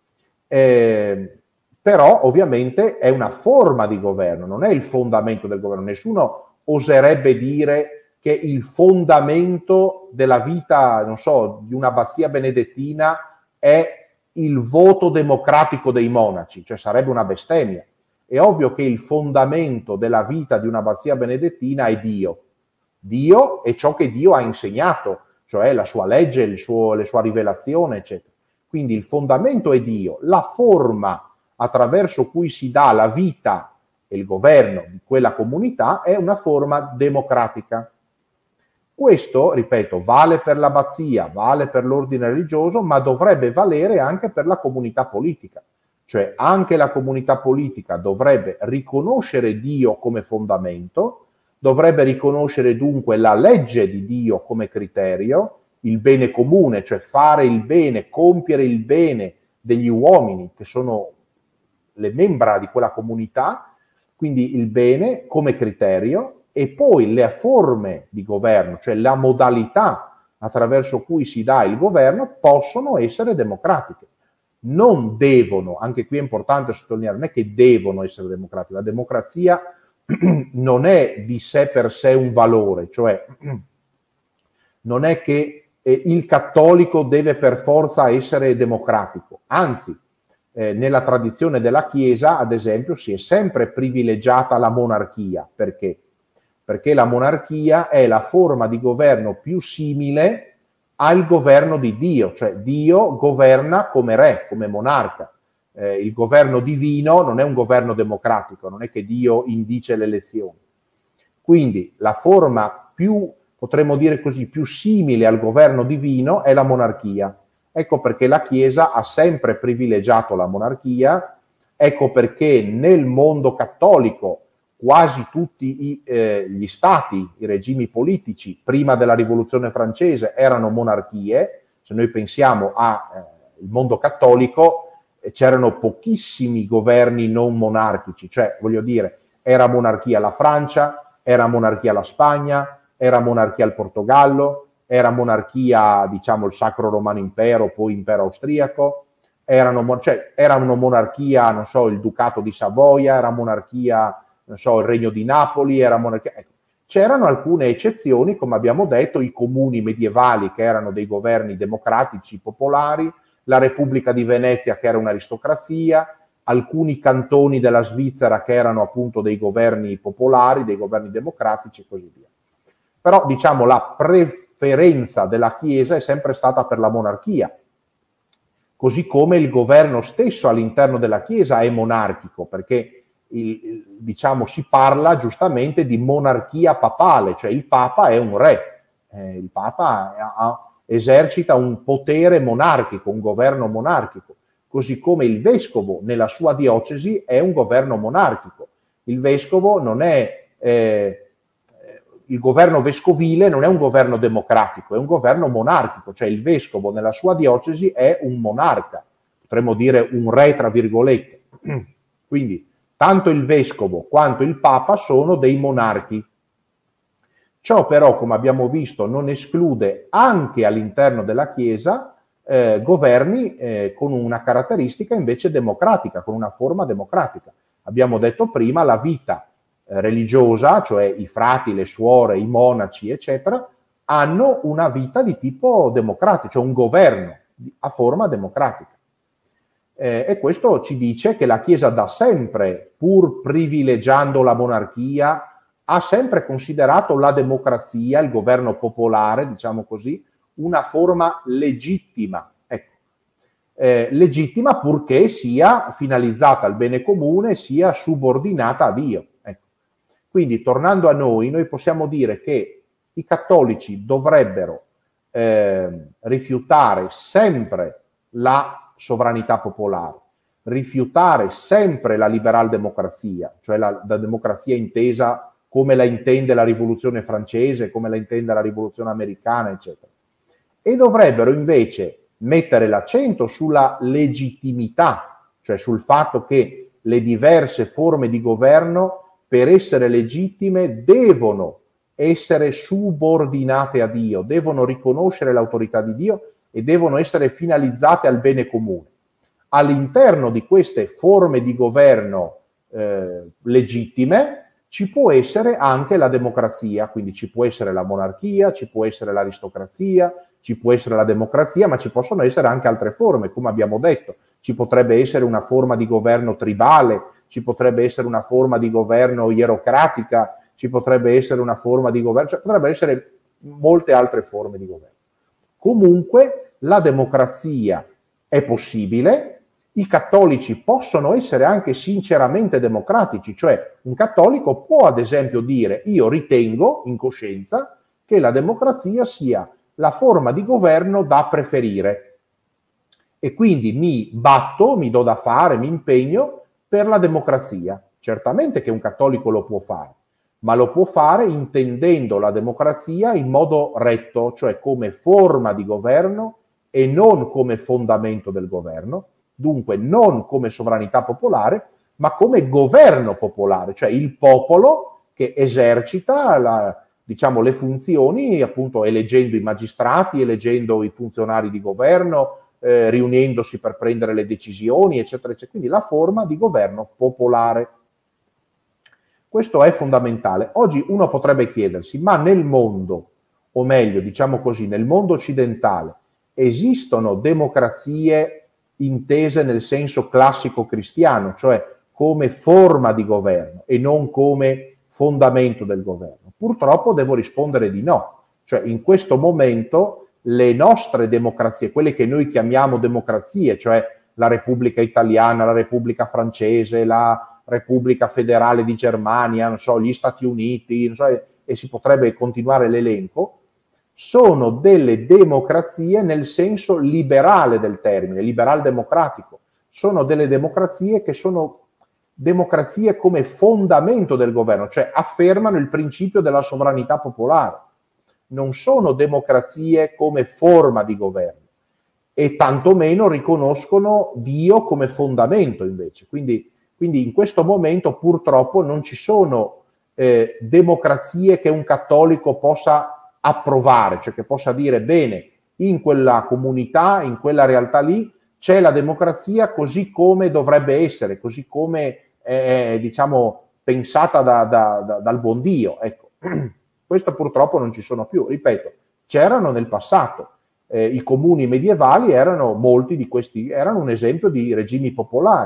Però ovviamente è una forma di governo, non è il fondamento del governo. Nessuno oserebbe dire che il fondamento della vita, non so, di un'abbazia benedettina è il voto democratico dei monaci, cioè sarebbe una bestemmia. È ovvio che il fondamento della vita di un'abbazia benedettina è Dio. Dio è ciò che Dio ha insegnato, cioè la sua legge, la sua rivelazione, eccetera. Quindi il fondamento è Dio, la forma attraverso cui si dà la vita e il governo di quella comunità è una forma democratica. Questo, ripeto, vale per l'abbazia, vale per l'ordine religioso, ma dovrebbe valere anche per la comunità politica. Cioè anche la comunità politica dovrebbe riconoscere Dio come fondamento, dovrebbe riconoscere dunque la legge di Dio come criterio, il bene comune, cioè fare il bene, compiere il bene degli uomini che sono le membra di quella comunità, quindi il bene come criterio, e poi le forme di governo, cioè la modalità attraverso cui si dà il governo, possono essere democratiche. Non devono, anche qui è importante sottolineare, non è che devono essere democratiche, la democrazia non è di sé per sé un valore, cioè non è che il cattolico deve per forza essere democratico, anzi, nella tradizione della Chiesa, ad esempio, si è sempre privilegiata la monarchia. Perché? Perché la monarchia è la forma di governo più simile al governo di Dio, cioè Dio governa come re, come monarca. Il governo divino non è un governo democratico, non è che Dio indice le elezioni. Quindi la forma più, potremmo dire così, più simile al governo divino è la monarchia. Ecco perché la Chiesa ha sempre privilegiato la monarchia, ecco perché nel mondo cattolico quasi tutti gli stati, i regimi politici prima della rivoluzione francese erano monarchie. Se noi pensiamo al mondo cattolico, c'erano pochissimi governi non monarchici, cioè voglio dire, era monarchia la Francia, era monarchia la Spagna, era monarchia il Portogallo, era monarchia, diciamo, il Sacro Romano Impero, poi Impero Austriaco, erano monarchia, non so, il Ducato di Savoia, era monarchia, non so, il Regno di Napoli, era monarchia. Ecco. C'erano alcune eccezioni, come abbiamo detto, i comuni medievali che erano dei governi democratici popolari, la Repubblica di Venezia che era un'aristocrazia, alcuni cantoni della Svizzera che erano appunto dei governi popolari, dei governi democratici e così via. Però diciamo la preferenza della Chiesa è sempre stata per la monarchia, così come il governo stesso all'interno della Chiesa è monarchico, perché diciamo si parla giustamente di monarchia papale, cioè il Papa è un re, il Papa esercita un potere monarchico, un governo monarchico, così come il vescovo nella sua diocesi è un governo monarchico. Il vescovo non è il governo vescovile non è un governo democratico, è un governo monarchico, cioè il vescovo nella sua diocesi è un monarca, potremmo dire un re tra virgolette. Quindi tanto il vescovo quanto il papa sono dei monarchi. Ciò però, come abbiamo visto, non esclude anche all'interno della Chiesa governi con una caratteristica invece democratica, con una forma democratica. Abbiamo detto prima, la vita religiosa, cioè i frati, le suore, i monaci, eccetera, hanno una vita di tipo democratico, cioè un governo a forma democratica. E questo ci dice che la Chiesa da sempre, pur privilegiando la monarchia, ha sempre considerato la democrazia, il governo popolare, diciamo così, una forma legittima. Ecco. Legittima purché sia finalizzata al bene comune, sia subordinata a Dio. Ecco. Quindi, tornando a noi possiamo dire che i cattolici dovrebbero rifiutare sempre la sovranità popolare, rifiutare sempre la liberal democrazia, cioè la democrazia intesa come la intende la rivoluzione francese, come la intende la rivoluzione americana, eccetera. E dovrebbero invece mettere l'accento sulla legittimità cioè sul fatto che le diverse forme di governo, per essere legittime, devono essere subordinate a Dio, devono riconoscere l'autorità di Dio e devono essere finalizzate al bene comune. All'interno di queste forme di governo legittime ci può essere anche la democrazia, quindi ci può essere la monarchia, ci può essere l'aristocrazia, ci può essere la democrazia, ma ci possono essere anche altre forme, come abbiamo detto. Ci potrebbe essere una forma di governo tribale, ci potrebbe essere una forma di governo ierocratica, ci potrebbe essere una forma di governo, cioè potrebbero essere molte altre forme di governo. Comunque la democrazia è possibile, i cattolici possono essere anche sinceramente democratici, cioè un cattolico può ad esempio dire io ritengo in coscienza che la democrazia sia la forma di governo da preferire e quindi mi batto, mi do da fare, mi impegno per la democrazia. Certamente che un cattolico lo può fare, ma lo può fare intendendo la democrazia in modo retto, cioè come forma di governo e non come fondamento del governo, dunque non come sovranità popolare, ma come governo popolare, cioè il popolo che esercita diciamo, le funzioni, appunto eleggendo i magistrati, eleggendo i funzionari di governo, riunendosi per prendere le decisioni, eccetera, eccetera. Quindi la forma di governo popolare. Questo è fondamentale. Oggi uno potrebbe chiedersi, ma nel mondo, o meglio, diciamo così, nel mondo occidentale, esistono democrazie intese nel senso classico cristiano, cioè come forma di governo e non come fondamento del governo? Purtroppo devo rispondere di no. Cioè in questo momento le nostre democrazie, quelle che noi chiamiamo democrazie, cioè la Repubblica Italiana, la Repubblica Francese, la Repubblica Federale di Germania, non so, gli Stati Uniti, non so, e si potrebbe continuare l'elenco, sono delle democrazie nel senso liberale del termine, liberal democratico. Sono delle democrazie che sono democrazie come fondamento del governo, cioè affermano il principio della sovranità popolare. Non sono democrazie come forma di governo e tantomeno riconoscono Dio come fondamento invece. Quindi in questo momento purtroppo non ci sono democrazie che un cattolico possa approvare, cioè che possa dire bene, in quella comunità, in quella realtà lì, c'è la democrazia così come dovrebbe essere, così come è diciamo, pensata dal buon Dio. Ecco. Questo purtroppo non ci sono più. Ripeto, c'erano nel passato. I comuni medievali erano, molti di questi, erano un esempio di regimi popolari.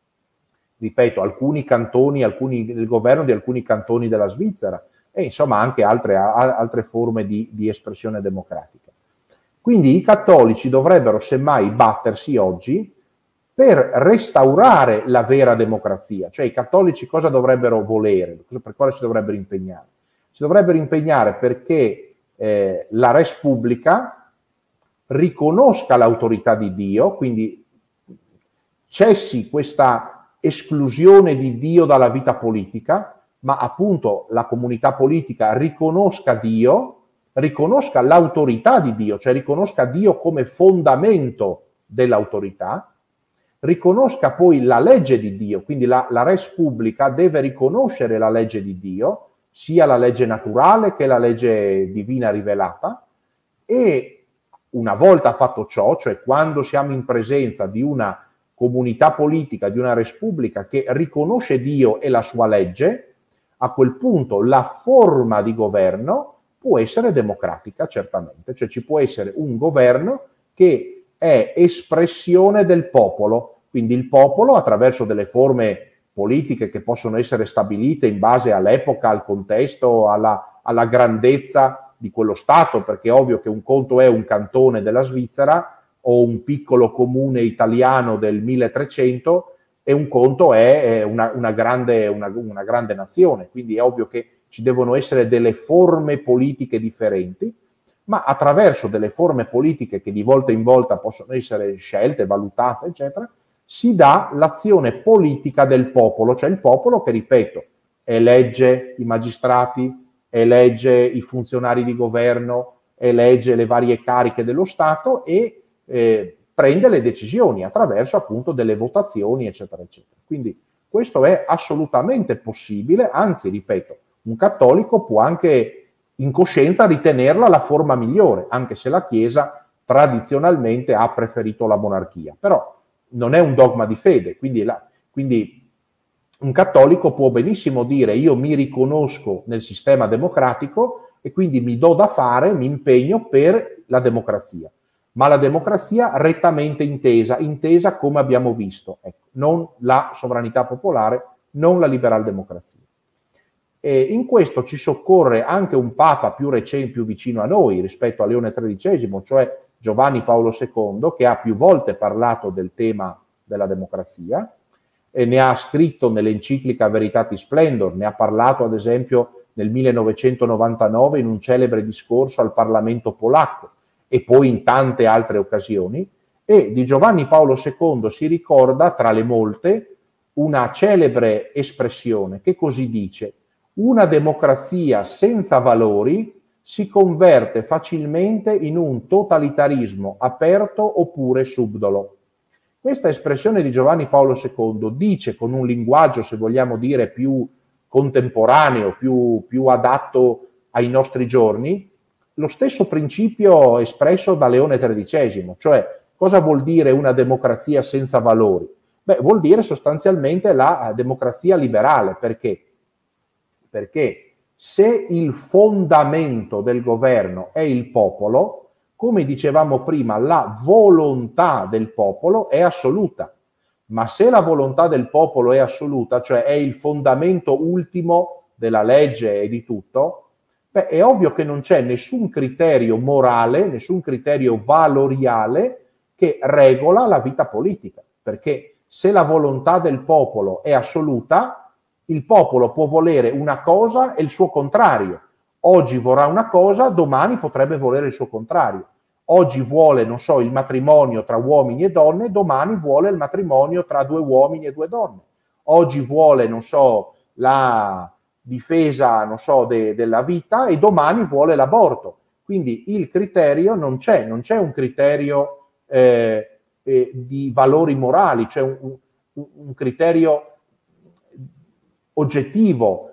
Ripeto, alcuni cantoni, il governo di alcuni cantoni della Svizzera e insomma anche altre forme di espressione democratica. Quindi i cattolici dovrebbero semmai battersi oggi per restaurare la vera democrazia, cioè i cattolici cosa dovrebbero volere, per cosa si dovrebbero impegnare? Si dovrebbero impegnare perché la res publica riconosca l'autorità di Dio, quindi cessi questa esclusione di Dio dalla vita politica, ma appunto la comunità politica riconosca Dio, riconosca l'autorità di Dio, cioè riconosca Dio come fondamento dell'autorità, riconosca poi la legge di Dio, quindi la res publica deve riconoscere la legge di Dio, sia la legge naturale che la legge divina rivelata, e una volta fatto ciò, cioè quando siamo in presenza di una comunità politica, di una res publica che riconosce Dio e la sua legge, a quel punto la forma di governo può essere democratica, certamente, cioè ci può essere un governo che è espressione del popolo, quindi il popolo attraverso delle forme politiche che possono essere stabilite in base all'epoca, al contesto, alla grandezza di quello Stato, perché è ovvio che un conto è un cantone della Svizzera o un piccolo comune italiano del 1300 e un conto è una grande nazione, quindi è ovvio che ci devono essere delle forme politiche differenti, ma attraverso delle forme politiche che di volta in volta possono essere scelte, valutate, eccetera, si dà l'azione politica del popolo, cioè il popolo che, ripeto, elegge i magistrati, elegge i funzionari di governo, elegge le varie cariche dello Stato e prende le decisioni attraverso appunto delle votazioni, eccetera, eccetera. Quindi questo è assolutamente possibile, anzi, ripeto, un cattolico può anche in coscienza ritenerla la forma migliore, anche se la Chiesa tradizionalmente ha preferito la monarchia. Però non è un dogma di fede, quindi un cattolico può benissimo dire io mi riconosco nel sistema democratico e quindi mi do da fare, mi impegno per la democrazia, ma la democrazia rettamente intesa come abbiamo visto, ecco, non la sovranità popolare, non la liberal democrazia. E in questo ci soccorre anche un papa più recente, più vicino a noi rispetto a Leone XIII, cioè Giovanni Paolo II, che ha più volte parlato del tema della democrazia, e ne ha scritto nell'enciclica Veritatis Splendor, ne ha parlato ad esempio nel 1999 in un celebre discorso al Parlamento polacco e poi in tante altre occasioni, e di Giovanni Paolo II si ricorda, tra le molte, una celebre espressione che così dice: una democrazia senza valori si converte facilmente in un totalitarismo aperto oppure subdolo. Questa espressione di Giovanni Paolo II dice, con un linguaggio, se vogliamo dire, più contemporaneo, più adatto ai nostri giorni, lo stesso principio espresso da Leone XIII, cioè cosa vuol dire una democrazia senza valori? Beh, vuol dire sostanzialmente la democrazia liberale. Perché? Perché se il fondamento del governo è il popolo, come dicevamo prima, la volontà del popolo è assoluta. Ma se la volontà del popolo è assoluta, cioè è il fondamento ultimo della legge e di tutto, beh, è ovvio che non c'è nessun criterio morale, nessun criterio valoriale che regola la vita politica. Perché se la volontà del popolo è assoluta, il popolo può volere una cosa e il suo contrario. Oggi vorrà una cosa, domani potrebbe volere il suo contrario. Oggi vuole, non so, il matrimonio tra uomini e donne, domani vuole il matrimonio tra due uomini e due donne. Oggi vuole, non so, la difesa, non so, della vita e domani vuole l'aborto. Quindi il criterio non c'è un criterio di valori morali, cioè un criterio oggettivo,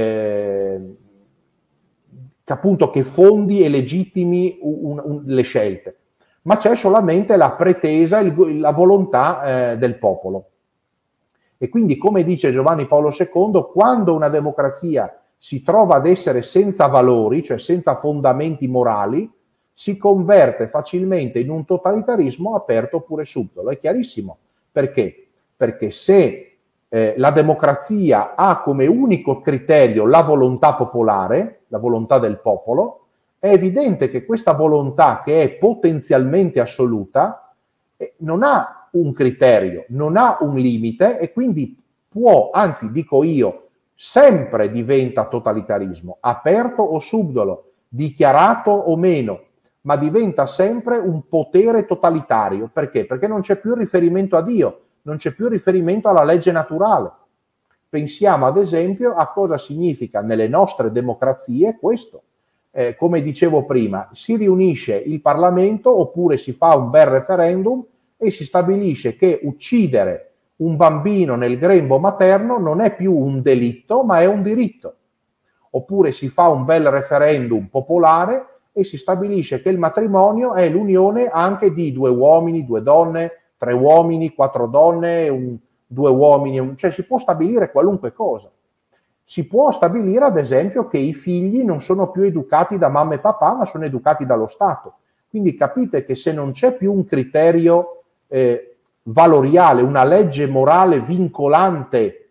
appunto che fondi e legittimi le scelte, ma c'è solamente la pretesa, la volontà del popolo. E quindi, come dice Giovanni Paolo II, quando una democrazia si trova ad essere senza valori, cioè senza fondamenti morali, si converte facilmente in un totalitarismo aperto oppure subdolo. È chiarissimo. Perché? Perché se la democrazia ha come unico criterio la volontà popolare, la volontà del popolo, è evidente che questa volontà, che è potenzialmente assoluta, non ha un criterio, non ha un limite e quindi può, anzi dico io, sempre diventa totalitarismo, aperto o subdolo, dichiarato o meno, ma diventa sempre un potere totalitario. Perché? Perché non c'è più riferimento a Dio, non c'è più riferimento alla legge naturale. Pensiamo ad esempio a cosa significa nelle nostre democrazie questo. Come dicevo prima, si riunisce il Parlamento oppure si fa un bel referendum e si stabilisce che uccidere un bambino nel grembo materno non è più un delitto, ma è un diritto. Oppure si fa un bel referendum popolare e si stabilisce che il matrimonio è l'unione anche di due uomini, due donne, tre uomini, quattro donne, due uomini, cioè si può stabilire qualunque cosa. Si può stabilire ad esempio che i figli non sono più educati da mamma e papà, ma sono educati dallo Stato. Quindi capite che se non c'è più un criterio valoriale, una legge morale vincolante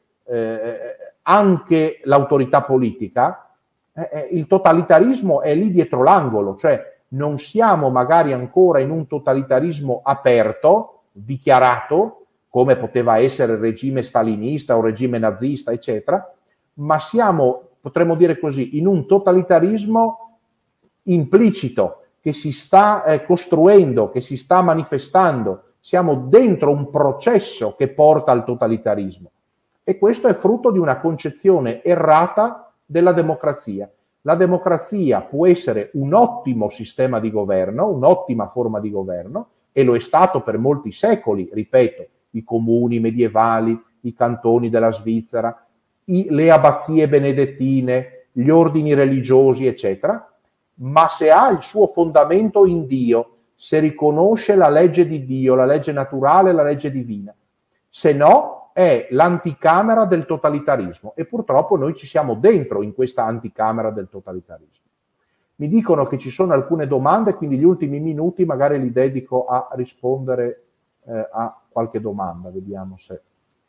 anche l'autorità politica, il totalitarismo è lì dietro l'angolo, cioè non siamo magari ancora in un totalitarismo aperto, dichiarato, come poteva essere il regime stalinista o il regime nazista, eccetera, ma siamo, potremmo dire così, in un totalitarismo implicito che si sta costruendo, che si sta manifestando. Siamo dentro un processo che porta al totalitarismo. E questo è frutto di una concezione errata della democrazia. La democrazia può essere un ottimo sistema di governo, un'ottima forma di governo, e lo è stato per molti secoli, ripeto, i comuni medievali, i cantoni della Svizzera, le abbazie benedettine, gli ordini religiosi, eccetera, ma se ha il suo fondamento in Dio, se riconosce la legge di Dio, la legge naturale, la legge divina, se no è l'anticamera del totalitarismo e purtroppo noi ci siamo dentro in questa anticamera del totalitarismo. Mi dicono che ci sono alcune domande, quindi gli ultimi minuti magari li dedico a rispondere a qualche domanda, vediamo se...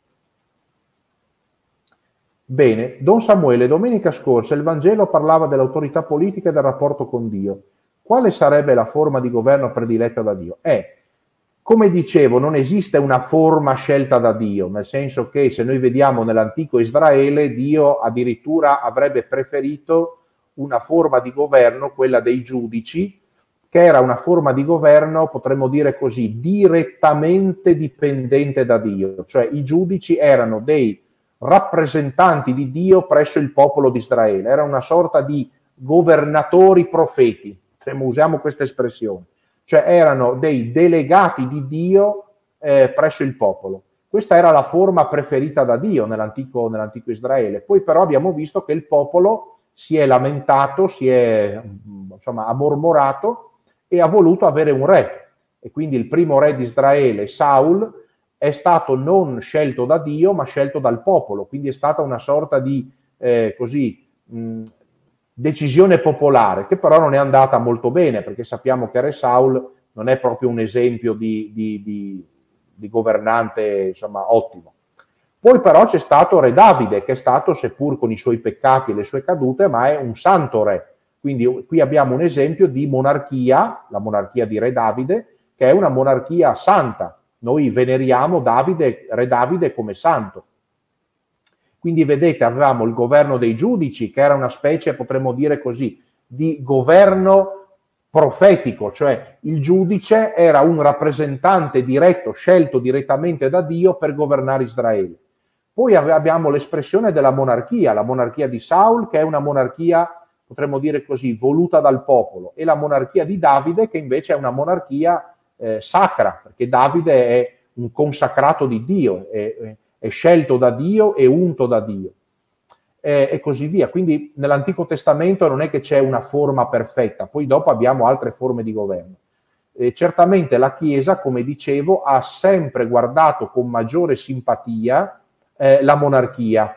Bene, Don Samuele, domenica scorsa il Vangelo parlava dell'autorità politica e del rapporto con Dio. Quale sarebbe la forma di governo prediletta da Dio? Come dicevo, non esiste una forma scelta da Dio, nel senso che se noi vediamo nell'antico Israele, Dio addirittura avrebbe preferito una forma di governo, quella dei giudici, che era una forma di governo, potremmo dire così, direttamente dipendente da Dio, cioè i giudici erano dei rappresentanti di Dio presso il popolo di Israele, era una sorta di governatori profeti, usiamo questa espressione, cioè erano dei delegati di Dio presso il popolo. Questa era la forma preferita da Dio nell'antico Israele. Poi però abbiamo visto che il popolo si è lamentato, si è ha mormorato e ha voluto avere un re. E quindi il primo re di Israele, Saul, è stato non scelto da Dio, ma scelto dal popolo. Quindi è stata una sorta di decisione popolare, che però non è andata molto bene, perché sappiamo che Re Saul non è proprio un esempio di governante ottimo. Poi però c'è stato Re Davide, che è stato, seppur con i suoi peccati e le sue cadute, ma è un santo re. Quindi qui abbiamo un esempio di monarchia, la monarchia di Re Davide, che è una monarchia santa. Noi veneriamo Re Davide come santo. Quindi vedete, avevamo il governo dei giudici, che era una specie, potremmo dire così, di governo profetico, cioè il giudice era un rappresentante diretto, scelto direttamente da Dio per governare Israele. Poi abbiamo l'espressione della monarchia, la monarchia di Saul, che è una monarchia, potremmo dire così, voluta dal popolo, e la monarchia di Davide, che invece è una monarchia sacra, perché Davide è un consacrato di Dio, è scelto da Dio e unto da Dio, e così via. Quindi nell'Antico Testamento non è che c'è una forma perfetta, poi dopo abbiamo altre forme di governo. Certamente la Chiesa, come dicevo, ha sempre guardato con maggiore simpatia la monarchia,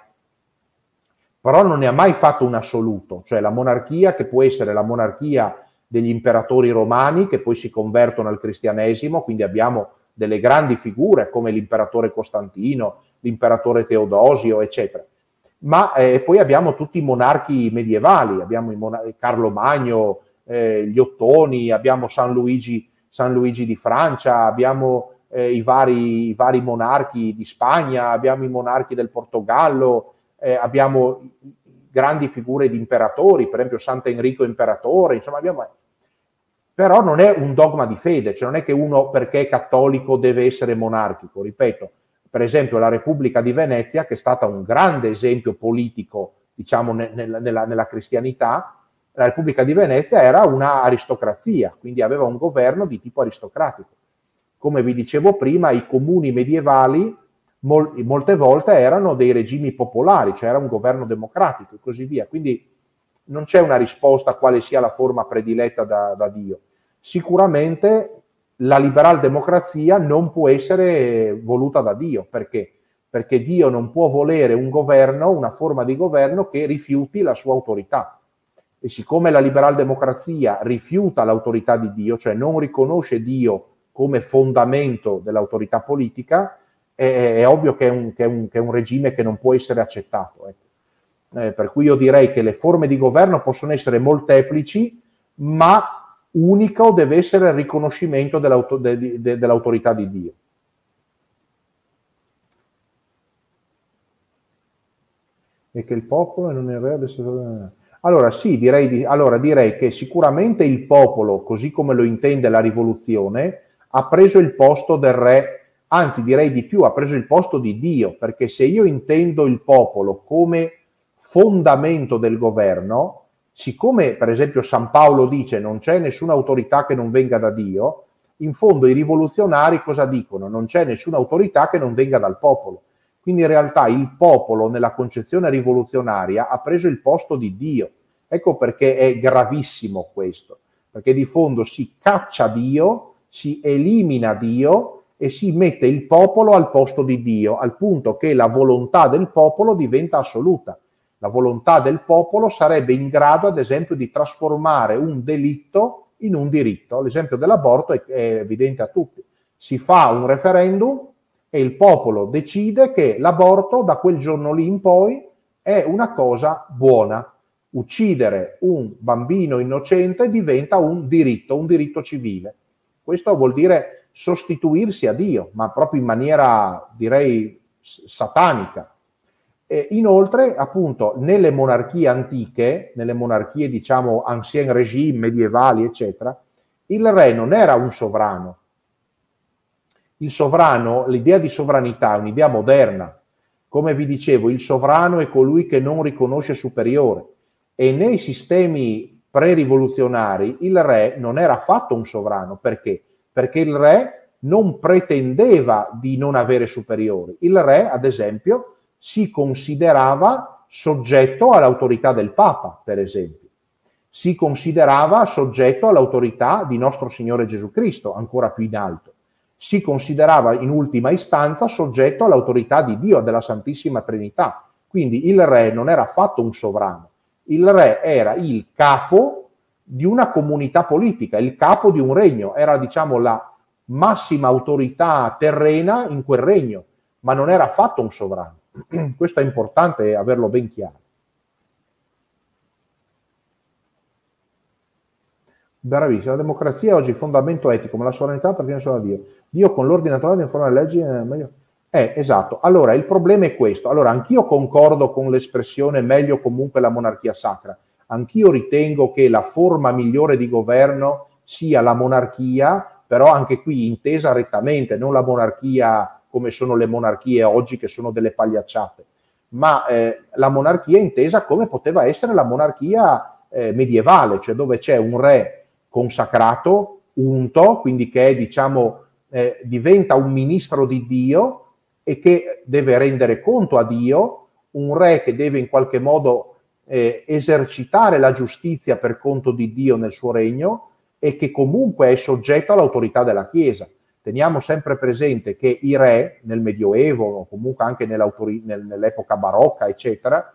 però non ne ha mai fatto un assoluto, cioè la monarchia, che può essere la monarchia degli imperatori romani che poi si convertono al cristianesimo, quindi abbiamo delle grandi figure come l'imperatore Costantino, l'imperatore Teodosio, eccetera. Ma poi abbiamo tutti i monarchi medievali, abbiamo Carlo Magno, gli Ottoni, abbiamo San Luigi di Francia, abbiamo i vari monarchi di Spagna, abbiamo i monarchi del Portogallo, abbiamo grandi figure di imperatori, per esempio Sant'Enrico imperatore, insomma abbiamo... Però non è un dogma di fede, cioè non è che uno perché è cattolico deve essere monarchico, ripeto. Per esempio la Repubblica di Venezia, che è stata un grande esempio politico, diciamo, nella cristianità, la Repubblica di Venezia era una aristocrazia, quindi aveva un governo di tipo aristocratico. Come vi dicevo prima, i comuni medievali molte volte erano dei regimi popolari, cioè era un governo democratico e così via. Quindi non c'è una risposta a quale sia la forma prediletta da Dio. Sicuramente la liberal democrazia non può essere voluta da Dio. Perché? Perché Dio non può volere un governo, una forma di governo che rifiuti la sua autorità. E siccome la liberal democrazia rifiuta l'autorità di Dio, cioè non riconosce Dio come fondamento dell'autorità politica, è ovvio che è un regime che non può essere accettato. Per cui io direi che le forme di governo possono essere molteplici, ma unico deve essere il riconoscimento dell'autorità di Dio. E che il popolo non è il re adesso... Allora sì, direi che sicuramente il popolo, così come lo intende la rivoluzione, ha preso il posto del re, anzi direi di più, ha preso il posto di Dio, perché se io intendo il popolo come fondamento del governo, siccome per esempio San Paolo dice non c'è nessuna autorità che non venga da Dio, In fondo i rivoluzionari cosa dicono? Non c'è nessuna autorità che non venga dal popolo. Quindi in realtà il popolo nella concezione rivoluzionaria ha preso il posto di Dio. Ecco perché è gravissimo questo, perché di fondo si caccia Dio, si elimina Dio e si mette il popolo al posto di Dio, al punto che la volontà del popolo diventa assoluta. La volontà del popolo sarebbe in grado, ad esempio, di trasformare un delitto in un diritto. L'esempio dell'aborto è evidente a tutti. Si fa un referendum e il popolo decide che l'aborto da quel giorno lì in poi è una cosa buona. Uccidere un bambino innocente diventa un diritto civile. Questo vuol dire sostituirsi a Dio, ma proprio in maniera, direi, satanica. E inoltre, appunto, nelle monarchie antiche, nelle monarchie, diciamo, ancien régime, medievali, eccetera, il re non era un sovrano. Il sovrano, l'idea di sovranità è un'idea moderna. Come vi dicevo, il sovrano è colui che non riconosce superiore. E nei sistemi pre-rivoluzionari il re non era affatto un sovrano. Perché? Perché il re non pretendeva di non avere superiori. Il re, ad esempio, si considerava soggetto all'autorità del Papa, per esempio. Si considerava soggetto all'autorità di nostro Signore Gesù Cristo, ancora più in alto. Si considerava in ultima istanza soggetto all'autorità di Dio, della Santissima Trinità. Quindi il re non era affatto un sovrano. Il re era il capo di una comunità politica, il capo di un regno, era, diciamo, la massima autorità terrena in quel regno, ma non era affatto un sovrano. Questo è importante averlo ben chiaro. Bravissimo, la democrazia è oggi fondamento etico, ma la sovranità appartiene solo a Dio. Dio con l'ordine naturale di informare le leggi è meglio. Esatto. Allora, il problema è questo. Allora, anch'io concordo con l'espressione meglio comunque la monarchia sacra. Anch'io ritengo che la forma migliore di governo sia la monarchia, però anche qui intesa rettamente, non la monarchia come sono le monarchie oggi che sono delle pagliacciate, ma la monarchia intesa come poteva essere la monarchia medievale, cioè dove c'è un re consacrato, unto, quindi che è, diciamo, diventa un ministro di Dio e che deve rendere conto a Dio, un re che deve in qualche modo esercitare la giustizia per conto di Dio nel suo regno e che comunque è soggetto all'autorità della Chiesa. Teniamo sempre presente che i re nel Medioevo o comunque anche nell'epoca barocca, eccetera,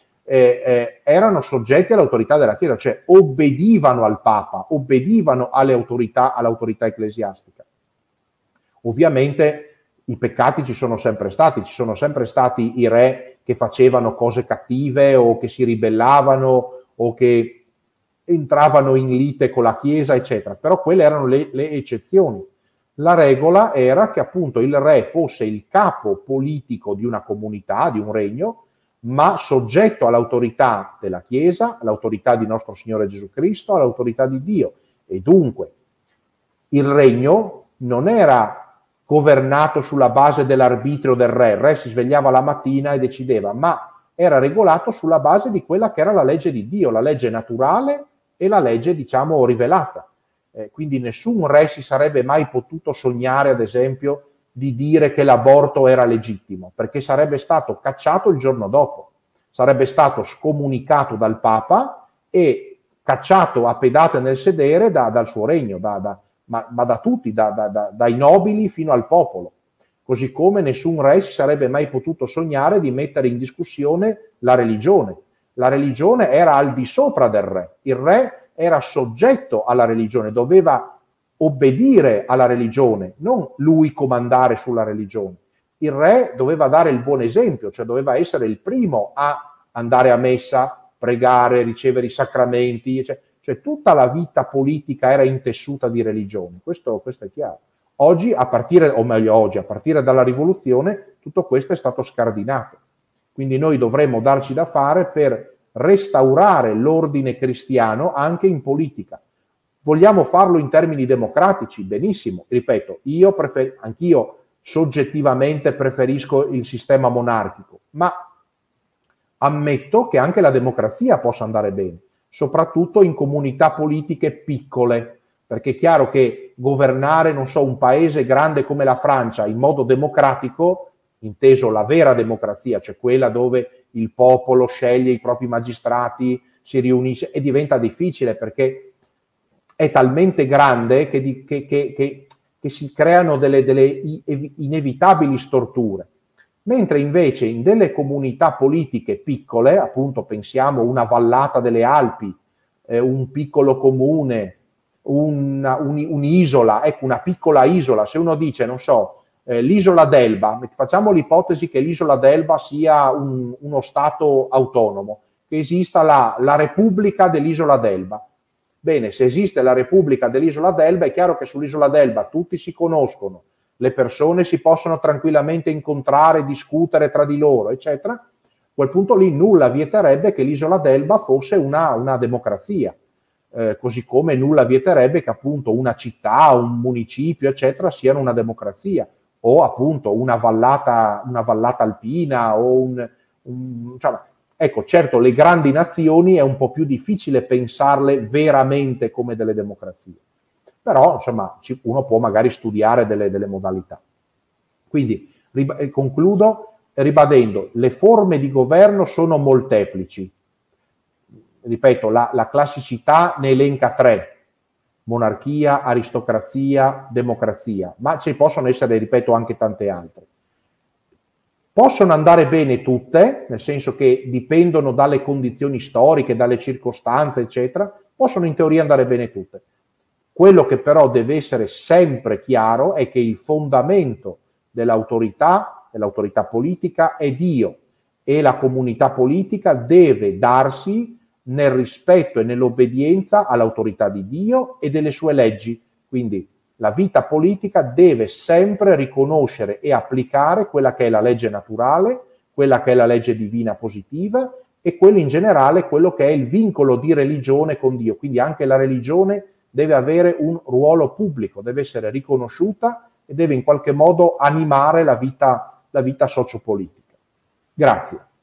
erano soggetti all'autorità della Chiesa, cioè obbedivano al Papa, obbedivano all'autorità ecclesiastica. Ovviamente i peccati ci sono sempre stati i re che facevano cose cattive o che si ribellavano o che entravano in lite con la Chiesa, eccetera, però quelle erano le eccezioni. La regola era che appunto il re fosse il capo politico di una comunità, di un regno, ma soggetto all'autorità della Chiesa, all'autorità di nostro Signore Gesù Cristo, all'autorità di Dio. E dunque il regno non era governato sulla base dell'arbitrio del re. Il re si svegliava la mattina e decideva, ma era regolato sulla base di quella che era la legge di Dio, la legge naturale e la legge, diciamo, rivelata. Quindi nessun re si sarebbe mai potuto sognare, ad esempio, di dire che l'aborto era legittimo, perché sarebbe stato cacciato il giorno dopo, sarebbe stato scomunicato dal Papa e cacciato a pedate nel sedere dal suo regno, ma da tutti, dai nobili fino al popolo. Così come nessun re si sarebbe mai potuto sognare di mettere in discussione la religione. La religione era al di sopra del re. Il re era soggetto alla religione, doveva obbedire alla religione, non lui comandare sulla religione. Il re doveva dare il buon esempio, cioè doveva essere il primo a andare a messa, pregare, ricevere i sacramenti, cioè tutta la vita politica era intessuta di religione, questo è chiaro. Oggi, a partire dalla rivoluzione, tutto questo è stato scardinato. Quindi noi dovremmo darci da fare per restaurare l'ordine cristiano anche in politica. Vogliamo farlo in termini democratici? Benissimo. Ripeto, anch'io soggettivamente preferisco il sistema monarchico, ma ammetto che anche la democrazia possa andare bene, soprattutto in comunità politiche piccole, perché è chiaro che governare, non so, un paese grande come la Francia in modo democratico, inteso la vera democrazia, cioè quella dove il popolo sceglie i propri magistrati, si riunisce, e diventa difficile perché è talmente grande che si creano delle inevitabili storture. Mentre invece in delle comunità politiche piccole, appunto pensiamo una vallata delle Alpi, un piccolo comune, un'isola, ecco una piccola isola, se uno dice, non so, l'isola d'Elba, facciamo l'ipotesi che l'isola d'Elba sia uno stato autonomo, che esista la Repubblica dell'isola d'Elba. Bene, se esiste la Repubblica dell'isola d'Elba, è chiaro che sull'isola d'Elba tutti si conoscono, le persone si possono tranquillamente incontrare, discutere tra di loro, eccetera. A quel punto lì nulla vieterebbe che l'isola d'Elba fosse una democrazia, così come nulla vieterebbe che appunto una città, un municipio, eccetera, siano una democrazia, o appunto una vallata alpina, o cioè, ecco, certo, le grandi nazioni è un po' più difficile pensarle veramente come delle democrazie, però insomma uno può magari studiare delle modalità. Quindi concludo ribadendo, le forme di governo sono molteplici. Ripeto, la classicità ne elenca 3, monarchia, aristocrazia, democrazia, ma ci possono essere, ripeto, anche tante altre. Possono andare bene tutte, nel senso che dipendono dalle condizioni storiche, dalle circostanze, eccetera, possono in teoria andare bene tutte. Quello che però deve essere sempre chiaro è che il fondamento dell'autorità politica è Dio, e la comunità politica deve darsi nel rispetto e nell'obbedienza all'autorità di Dio e delle sue leggi. Quindi la vita politica deve sempre riconoscere e applicare quella che è la legge naturale, quella che è la legge divina positiva e quello in generale, quello che è il vincolo di religione con Dio. Quindi anche la religione deve avere un ruolo pubblico, deve essere riconosciuta e deve in qualche modo animare la vita sociopolitica. Grazie.